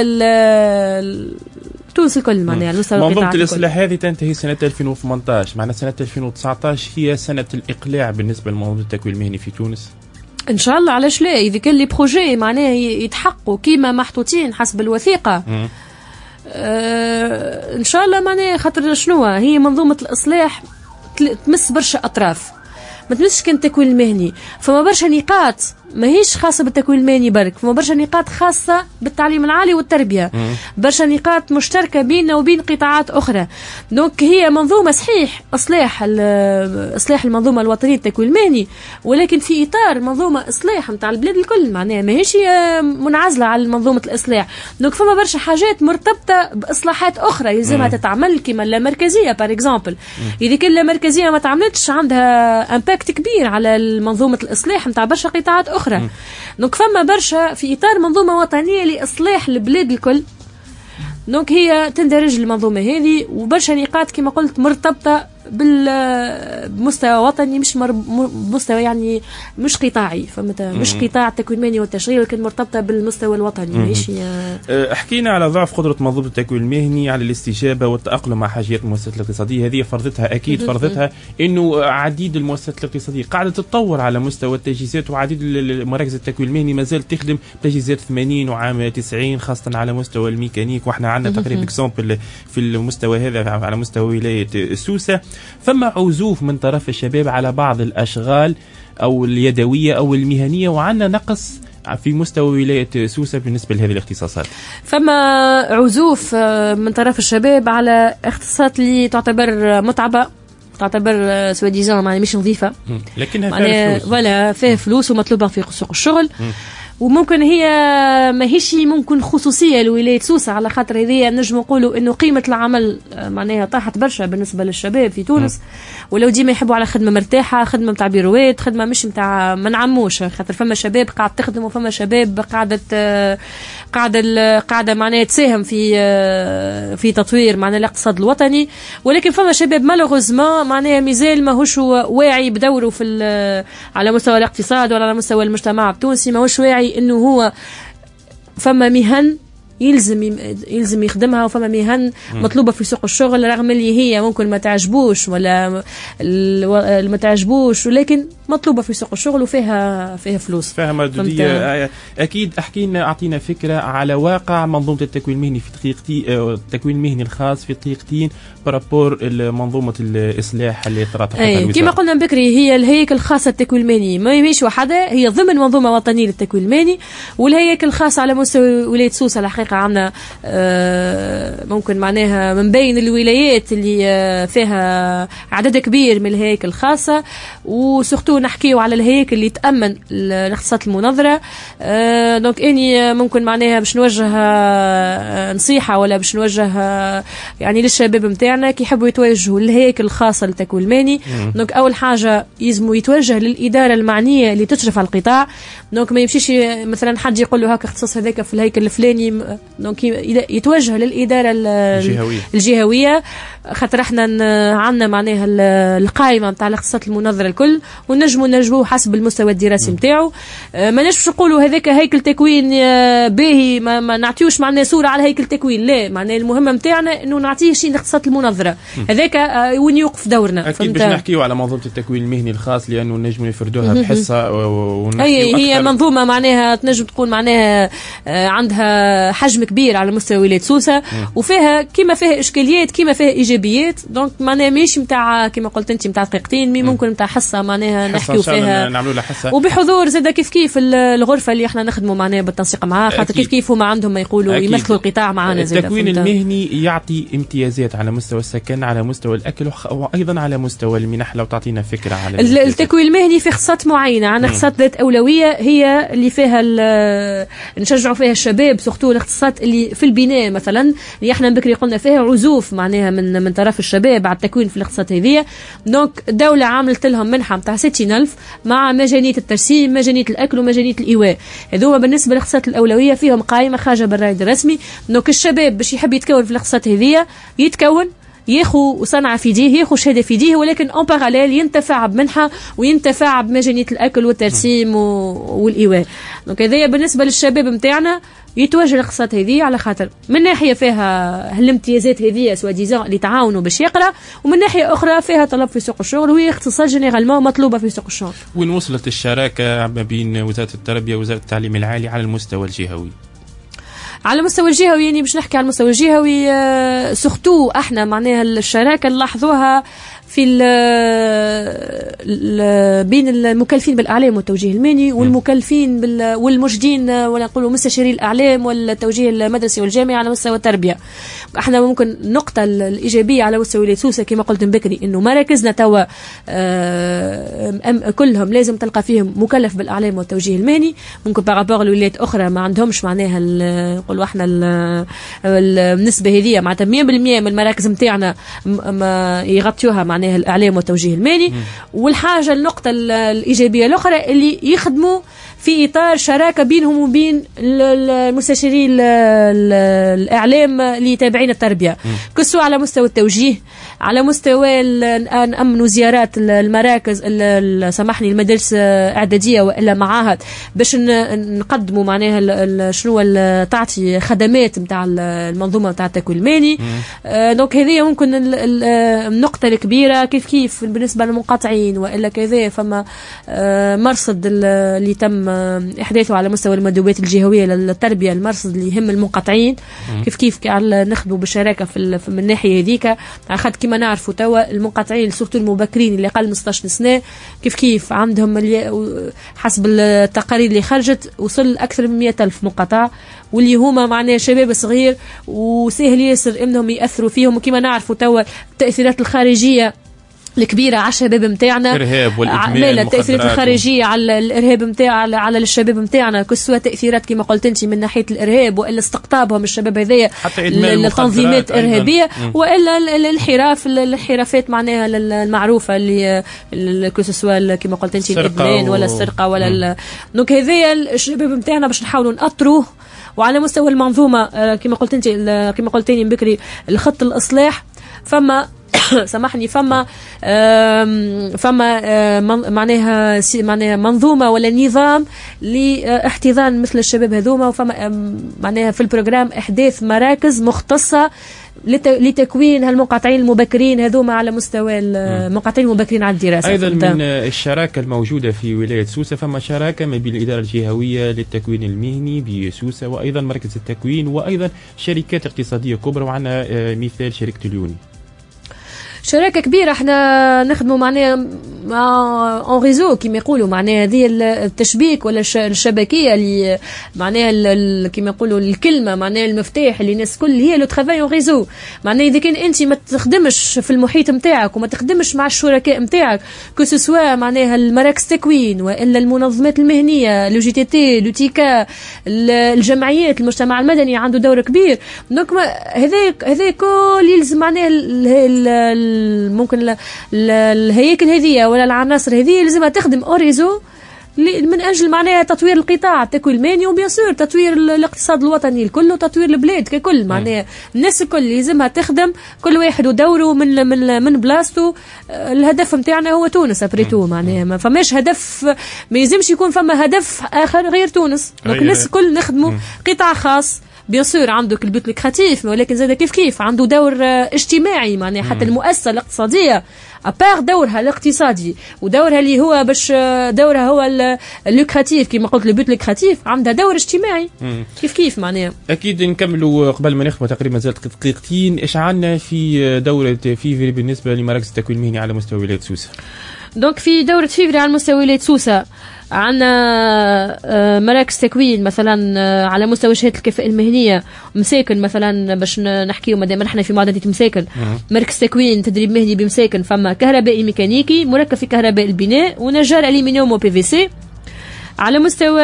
تونس الكل معناها على مستوى منظومة الإصلاح هذه تنتهي سنة 2018، معناها سنة 2019 هي سنة الإقلاع بالنسبة لمنظومة التكوين المهني في تونس. ان شاء الله علاش لا، اذا كان لي بروجي معناها يتحققوا كيما محطوطين حسب الوثيقة ان شاء الله معناها خاطر شنو هي منظومة الإصلاح تمس برشا أطراف، ما تمسش كان التكوين المهني. فما برشا نقاط ماهيش خاصة بالتكوين المهني برك، فما برشا نقاط خاصة بالتعليم العالي والتربية، برشا نقاط مشتركة بيننا وبين قطاعات أخرى. دونك هي منظومة صحيح إصلاح المنظومة الوطنية للتكوين المهني، ولكن في إطار منظومة إصلاح نتاع البلاد الكل معناها ماهيش منعزلة على منظومة الإصلاح. دونك فما برشا حاجات مرتبطة بإصلاحات أخرى يلزمها تتعمل كما اللامركزية بار إكزامبل. إذا كان اللامركزية ما تعملتش عندها امباكت كبير على منظومة الإصلاح نتاع برشا قطاعات أخرى. دونك فما برشا في إطار منظومة وطنية لإصلاح البلاد الكل. دونك هي تندرج المنظومة هذه وبرشا نقاط كما قلت مرتبطة بمستوى وطني، مش مستوى يعني مش قطاعي، فهمت؟ مش قطاع التكوين المهني والتشغيل، ولكن مرتبطه بالمستوى الوطني. ماشي. حكينا على ضعف قدره منظومه التكوين المهني على الاستجابه والتاقلم مع حاجيات المؤسسات الاقتصاديه. هذه فرضتها اكيد فرضتها انه عديد المؤسسات الاقتصاديه قاعده تتطور على مستوى التجهيزات، وعديد مراكز التكوين المهني ما زالت تخدم تجهيزات 80 وعام 90، خاصه على مستوى الميكانيك. واحنا عندنا تقريبا اكزامبل في المستوى هذا على مستوى ولايه سوسه. فما عزوف من طرف الشباب على بعض الاشغال او اليدويه او المهنيه، وعندنا نقص في مستوى ولاية سوسة بالنسبة لهذه الاختصاصات. فما عزوف من طرف الشباب على اختصاصات اللي تعتبر متعبة، تعتبر سواديزان يعني مش نظيفة، لكنها فيها فلوس. ولا فيها فلوس ومطلوبة في سوق الشغل. وممكن هي ماهيش ممكن خصوصيه لولايه سوسه، على خاطر هذه نجم نقولوا انه قيمه العمل معناها طاحت برشا بالنسبه للشباب في تونس. ولو ديما يحبوا على خدمه مرتاحه، خدمه نتاع بيروات، خدمه مش نتاع ما نعموش، خاطر فما شباب قاعد تخدم وفما شباب قاعده معناها تساهم في تطوير معناها الاقتصاد الوطني. ولكن فما شباب مالوغوزمون معناها مازال ماهوش واعي بدوره على مستوى الاقتصاد ولا على مستوى المجتمع التونسي، ماهوش واعي انه هو فما مهن يلزم يخدمها، وفما مهن مطلوبه في سوق الشغل رغم اللي هي ممكن ما تعجبوش ولا ما تعجبوش، ولكن مطلوبه في سوق الشغل وفيها فلوس، فيها مردوديه. اكيد اعطينا فكره على واقع منظومه التكوين المهني في دقيقتين، التكوين المهني الخاص في دقيقتين بارابور منظومه الاصلاح اللي طرحتها الوزاره. كما قلنا بكري هي الهيكل الخاصه التكوين المهني ما يمشي وحدها، هي ضمن منظومه وطنيه للتكوين المهني، والهيكل الخاص على مستوى ولايه سوسه الحقيقه عندنا ممكن معناها من بين الولايات اللي فيها عدد كبير من الهيكل الخاصه، وسورتو نحكيو على الهيكل اللي تأمن الاختصاصات المنظره. دونك اني ممكن معناها باش نوجه نصيحه ولا باش نوجه يعني للشباب نتاعنا كي يحبوا يتوجهوا للهيكل الخاصه للتكوين المهني. دونك اول حاجه يلزموا يتوجه للاداره المعنيه اللي تشرف على القطاع. دونك ما يمشيش مثلا حد يقول له هاك اختصاص هذاك في الهيكل الفلاني، دونك يتوجه للاداره الجهويه، خاطر احنا عندنا معناها القائمه نتاع الاختصاصات المنظره الكل، ونجموا نجبوه حسب المستوى الدراسي نتاعو. ما نجمش نقولوا هذاك هيكل تكوين باهي ما نعطيوش معناها صوره على هيكل تكوين، لا معناها المهمه نتاعنا انه نعطيه شيء الاختصاصات المنظره هذاك وين يوقف دورنا. اكيد باش نحكيو على منظومه التكوين المهني الخاص، لانه نجموا نفردوها بحصه هي منظومه معناها تنجم تكون معناها عندها حجم كبير على مستوى ولايه سوسه، وفيها كيما فيها اشكاليات كيما فيها ايجابيات. دونك معناها ماشي نتاع كيما قلت انت نتاع دقيقتين، مي ممكن نتاع حصه معناها نحكيو فيها، نعملوا لها حصه وبحضور زاد كيف الغرفه اللي احنا نخدموا معناها بالتنسيق معها، خاطر كيف هما عندهم ما يقولوا يمثلوا القطاع معنا. زاد التكوين المهني يعطي امتيازات على مستوى السكن، على مستوى الاكل، وايضا على مستوى المنح. لو تعطينا فكره على التكوين المهني في اختصاصات معينه، عندنا اختصاصات ذات اولويه هي اللي فيها نشجعوا فيها الشباب، سورتو الاختصاصات اللي في البناء مثلا اللي احنا بكري قلنا فيها عزوف معناها من طرف الشباب على التكوين في الاختصاصات هذه. دونك الدوله عملت لهم منحه نتاع 60,000 مع مجانيه الترسيم، مجانيه الاكل، ومجانيه الايواء. هذوما بالنسبه للاختصاصات الاولويه فيهم قائمه خارجه بالرائد الرسمي. دونك الشباب باش يحب يتكون في الاختصاصات هذه يتكون، ياخو صنعة في يديه، ياخو شهادة في يديه، ولكن اون باراليل ينتفع بمنحة وينتفع بمجانية الأكل والترسيم والإيواء. دونك هذايا بالنسبة للشباب نتاعنا يتوجه الاختصاصات هذه، على خاطر من ناحية فيها الامتيازات هذه سوا ديزان اللي تعاونوا باش يقرأ، ومن ناحية أخرى فيها طلب في سوق الشغل، وهي اختصاصات جينيرالمون مطلوبة في سوق الشغل. وين وصلت الشراكة ما بين وزارة التربية ووزارة التعليم العالي على المستوى الجهوي؟ على المستوى الجهوي يعني باش نحكي على المستوى الجهوي سورتو احنا معناها الشراكه نلاحظوها في بين المكلفين بالاعلام والتوجيه المهني والمكلفين والمجدين ولا نقولوا مستشاري الاعلام والتوجيه المدرسي والجامعي على مستوى التربيه. احنا ممكن النقطه الايجابيه على مستوى ولايه سوسه كما قلت بكري انه مراكزنا توا كلهم لازم تلقى فيهم مكلف بالاعلام والتوجيه المهني. ممكن بارابور لولايات اخرى ما عندهمش معناها نقولوا احنا النسبه هذه معناتها 100% من المراكز نتاعنا ما يغطيوها معناها الإعلام والتوجيه المالي. والحاجة النقطة الإيجابية الأخرى اللي يخدموا في إطار شراكة بينهم وبين المستشاري الإعلام اللي يتابعين التربية، كسوا على مستوى التوجيه، على مستوى نأمنوا زيارات المراكز سامحني المدارس إعدادية وإلا معاهد باش نقدموا معناها شنو تعطي خدمات نتاع المنظومة نتاع التكوين المالي. دونك هذه ممكن النقطة الكبيرة. كيف بالنسبة للمنقطعين وإلا كذا فما مرصد اللي تم إحداثه على مستوى المندوبات الجهوية للتربية، المرصد اللي يهم المنقطعين كيف نخدموا بالشراكة من الناحية هذيك. أخذ كما نعرفوا توا المنقطعين سورتو المبكرين اللي قل من 16 سنة كيف عندهم حسب التقارير اللي خرجت وصل أكثر من 100,000 منقطع، واللي هما معناه شباب صغير وسهل ياسر انهم ياثروا فيهم. وكما نعرفوا توا التاثيرات الخارجيه الكبيرة على الشباب متاعنا، الإرهاب والإدمان، التأثيرات الخارجية على الإرهاب متاع على الشباب متاعنا، كسوا تأثيرات كما قلت أنت من ناحية الإرهاب وإلا استقطابهم الشباب هذيا لتنظيمات إرهابية وإلا الانحرافات معناها المعروفة اللي كسوا كما قلت أنت الإدمان ولا السرقة ولا دونك هذيا الشباب متاعنا باش نحاولوا نأطروه. وعلى مستوى المنظومة كما قلت أنت كما قلتيني بكري الخط الإصلاح فما سامحني فما معناها منظومة ولا نظام لاحتضان مثل الشباب هذوما. وفما معناها في البروجرام إحداث مراكز مختصة لتكوين هالمنقطعين المبكرين هذوما على مستوى المنقطعين المبكرين على الدراسة. أيضا من الشراكة الموجودة في ولاية سوسة فما شراكة ما بين الإدارة الجهوية للتكوين المهني بسوسة وأيضا مركز التكوين وأيضا شركات اقتصادية كبرى، وعنا مثال شركة اليوني. شراكة كبيرة احنا نخدموا معناها اون ريزو كما يقولوا، معناها هذه التشبيك ولا الشبكية اللي معناها كما يقولوا الكلمة معناها المفتاح اللي الناس كل هي لو ترافاي اون ريزو. معناها إذا كان أنت ما تخدمش في المحيط متاعك وما تخدمش مع الشركاء متاعك كسوا معناها المراكز تكوين وإلا المنظمات المهنية لو جي تي تي لو تيكا الجمعيات المجتمع المدني عنده دور كبير. دونك هذا كل يلزم معناها ممكن الهياكل هذه ولا العناصر هذه لازمها تخدم اوريزو من اجل معناها تطوير القطاع التكوين المالي وبيان سور تطوير الاقتصاد الوطني الكل وتطوير البلاد ككل. معناها الناس الكل لازمها تخدم كل واحد ودوره من بلاصتو. الهدف نتاعنا هو تونس ابريتو، معناها ما فماش هدف، ما يلزمش يكون فما هدف اخر غير تونس. دونك الناس الكل نخدموا قطاع خاص بيان سور عنده البيوت الكرياتيف ولكن زاد كيف عنده دور اجتماعي. معناها حتى المؤسسة الاقتصادية أبار دورها الاقتصادي ودورها اللي هو باش دورها هو اللوكراتيف كما قلت البيوت الكرياتيف عندها دور اجتماعي كيف معناها. أكيد نكملوا قبل ما نختم تقريبا مازالت دقيقتين. إيش عندنا في دورة فيفري بالنسبة لمراكز التكوين المهني على مستوى ولاية سوسة؟ دونك في دورة فيفري على مستوى ولاية سوسة عندنا مراكز تكوين مثلا على مستوى شهادة الكفاءة المهنية مساكن مثلا باش نحكيو مادام نحن في معدنية مساكن مركز تكوين تدريب مهني بمساكن فما كهربائي ميكانيكي مركب في كهرباء البناء ونجار ألمنيوم وبي في سي. على مستوى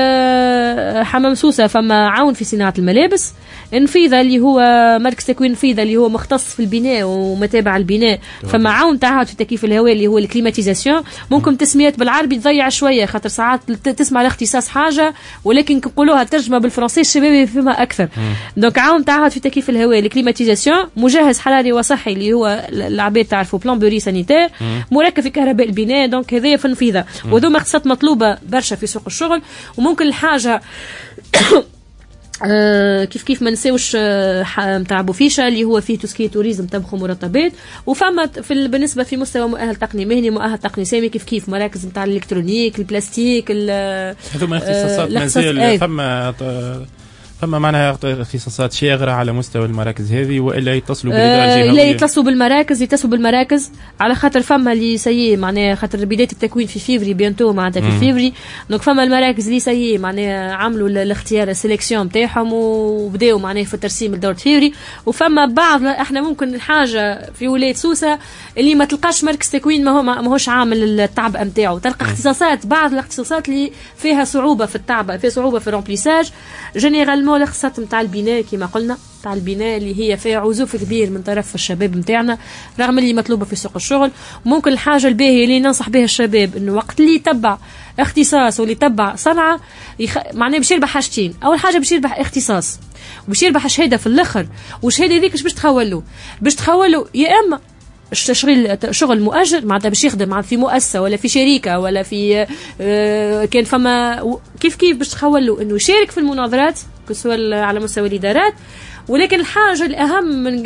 حمام سوسة فما عون في صناعة الملابس. انفيذا اللي هو مركز تكوين انفيذا اللي هو مختص في البناء ومتابعة البناء فما عون تعهد في تكييف الهواء اللي هو الكليماتيزاسيون. ممكن تسميات بالعربي تضيع شوية خاطر ساعات تسمع الاختصاص حاجة ولكن نقولوها ترجمة بالفرنسي الشباب يفهمها أكثر. دونك عون تعهد في تكييف الهواء الكليماتيزاسيون. مجهز حراري وصحي اللي هو العباد تعرفوا بلان بوري سانيتير. مركب في كهرباء البناء. دونك هذايا في انفيذا وذو اختصاصات مطلوبة برشا في سوق الشغل. وممكن الحاجة كيف ما نساوش نتاع بوفيشة اللي هو فيه تسكية توريزم طبخ ومرطبات. وفما بالنسبة في مستوى مؤهل تقني مهني مؤهل تقني سامي كيف مراكز نتاع الالكترونيك البلاستيك هذوما اختصاصات مازال فما معناها اختصاصات شاغرة على مستوى المراكز هذه وإلا يتصلوا بالإدارة الجهوية؟ لا يتصلوا بالمراكز على خاطر فما اللي سيء معناها خاطر بداية التكوين في فيفري بيانتو معناتها في فيفري. دونك فما المراكز اللي سيء معناها عملوا الاختيار السيليكسيون نتاعهم وبداوا معناها في الترسيم لدورة فيفري. وفما بعض احنا ممكن الحاجة في ولاية سوسة اللي ما تلقاش مركز تكوين ماهوش عامل التعبئة نتاعو. تلقى اختصاصات بعض الاختصاصات اللي فيها صعوبة في التعبئة فيها صعوبة في الرومبليساج جينيرالمون هو الاقتصاد نتاع البناء كما قلنا، نتاع البناء اللي هي فيها عزوف كبير من طرف الشباب نتاعنا رغم اللي مطلوبه في سوق الشغل. ممكن الحاجه الباهيه اللي ننصح بها الشباب انه وقت اللي يتبع اختصاص واللي يتبع صنعه معناه باش يربح حاجتين. اول حاجه باش يربح اختصاص وباش يربح شهاده في الاخر، والشهاده هذيك باش تخولوا يا اما التشغيل شغل مؤجر معناتها باش يخدم مع في مؤسسه ولا في شركه ولا في كان فما كيف باش تخولوا انه يشارك في المناظرات كسوال على مستوى الادارات. ولكن الحاجه الاهم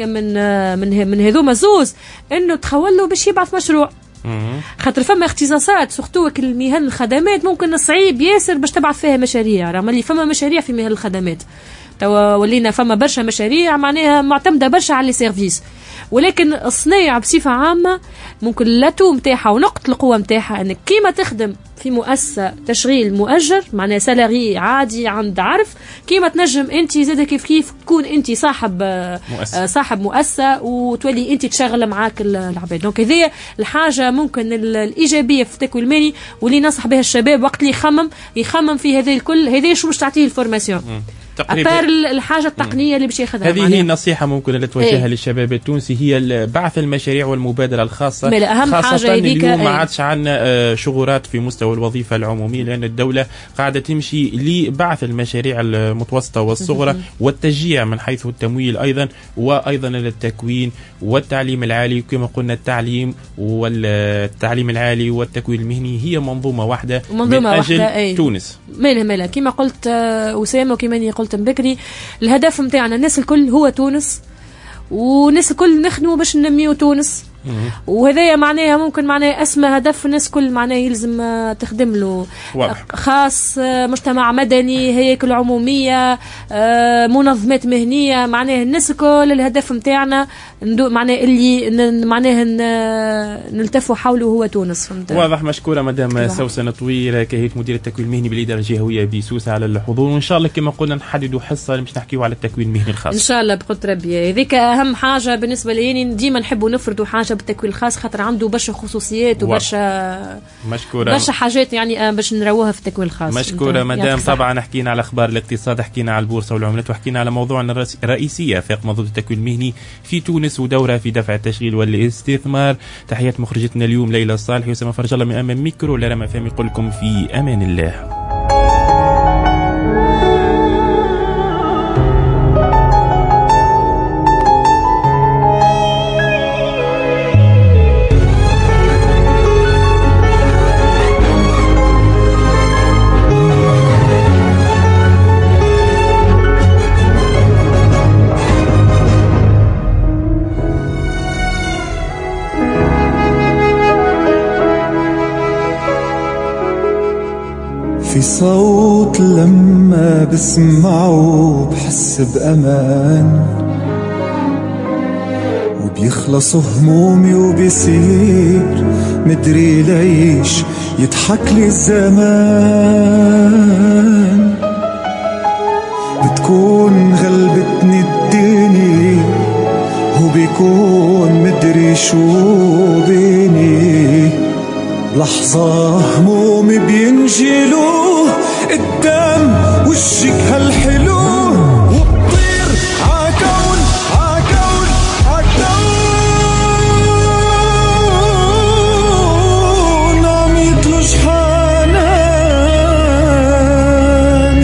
من هذوما زوز انه تخولوا باش يبعث مشروع، خاطر فما اختصاصات سورتو المهن الخدمات ممكن صعيب ياسر باش تبعث فيها مشاريع، رغم اللي فما مشاريع في مهن الخدمات توا ولينا فما برشا مشاريع معناها معتمده برشا على السيرفيس. ولكن الصناعه بصفه عامه ممكن اللاتو نتاعها ونقطه القوه نتاعها انك كيما تخدم في مؤسسه تشغيل مؤجر معناها سالاري عادي عند عرف، كيما تنجم انت زاد كيف تكون انت صاحب مؤسسه وتولي انت تشغل معاك العباد. دونك هذه الحاجه ممكن الايجابيه في التكوين المالي واللي ننصح بها الشباب وقت اللي يخمم في هذه الكل. هذه شو باش تعطيه الفورماسيون أبار الحاجة التقنية اللي باش ياخذها. هذه هي النصيحة ممكن اللي توجهها للشباب التونسي، هي بعث المشاريع والمبادرة الخاصة، خاصة اليوم ما عادش عندنا شغورات في مستوى الوظيفة العمومية، لأن الدولة قاعدة تمشي لبعث المشاريع المتوسطة والصغرى والتشجيع من حيث التمويل أيضا، وأيضا التكوين والتعليم العالي. كما قلنا التعليم العالي والتكوين المهني هي منظومة واحدة من أجل تونس. مالا كما قلت أسامة وكما قلت من بكري، الهدف متاعنا الناس الكل هو تونس، والناس الكل نخدموا باش ننميو تونس. وهذايا معناها ممكن معناها اسمى هدف الناس كل معناها يلزم تخدم له واضح. خاص مجتمع مدني، هياكل عمومية، منظمات مهنية، معناها الناس الكل الهدف متاعنا معناها اللي معناها نلتفوا حوله هو تونس. واضح. مشكورة مدام سوسن طويل كهيئة مدير التكوين المهني بالإدارة الجهوية بسوسة على الحضور، وإن شاء الله كما قلنا نحددوا حصة باش نحكيوا على التكوين المهني الخاص إن شاء الله بقدر ربي. هذيك أهم حاجة بالنسبة لي، ديما نحبوا نفردوا حاجة بالتكوين الخاص خاطر عنده برشا خصوصيات وبرشا برشا حاجات يعني باش نروها في التكوين الخاص. مشكورة مدام. طبعا حكينا على اخبار الاقتصاد، حكينا على البورصه والعملات، وحكينا على موضوعنا الرئيسيه فيق منظومه التكوين المهني في تونس ودورها في دفع التشغيل والاستثمار. تحيات مخرجتنا اليوم ليلى الصالحي وسام فرج الله من امام ميكرو لرما فهم يقول لكم في امان الله. في صوت لما بسمعه بحس بأمان، وبيخلص همومي وبيصير مدري ليش يضحك لي الزمان. بتكون غلبتني الدنيا وبيكون مدري شو بيني، لحظة همومي بينجلوا قدام وشك هالحلو، وبطير عكون عكون عكون عم يطلج حنان.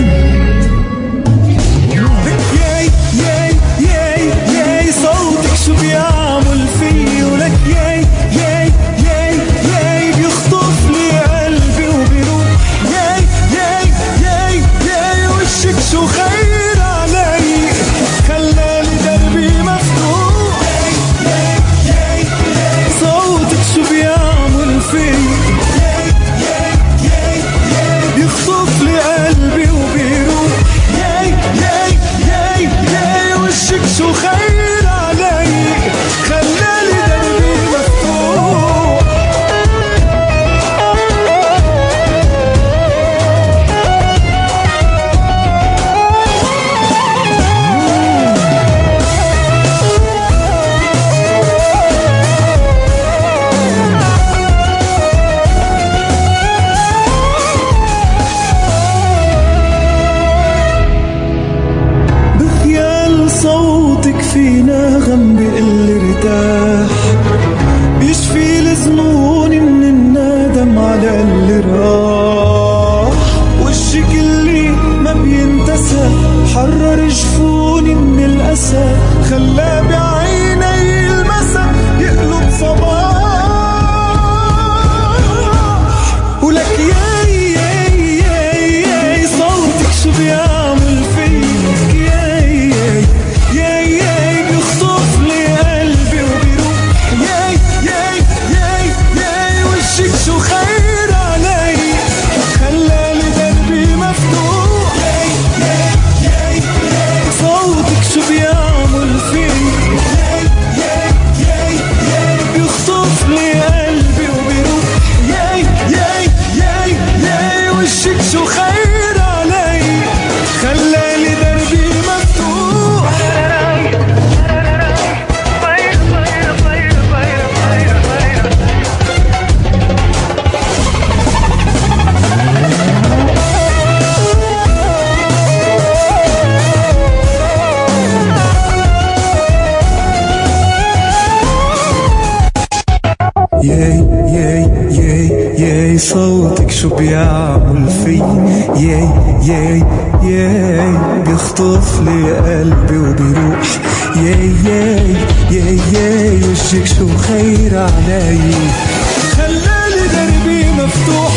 لك ياي ياي ياي ياي صوتك شو بيعمل في، ولك ياي ياي ياي ياي بيخطف لي قلبي وبيروح، ياي ياي ياي ياي وشك شو خير علي خلالي دربي مفتوح، ياي ياي ياي صوتك شو بيعمل في، ياي ياي ياي ياي بيخطف لي قلبي وبيروح، ياي ياي ياي ياي وشك شو خير علي خلالي دربي مفتوح. ياي ياي ياي ياي صوتك شو بيعمل في ياي ياي ياي بيخطف لي قلبي وبيروح ياي ياي ياي ياي وشك شو خير علي خلالي دربي مفتوح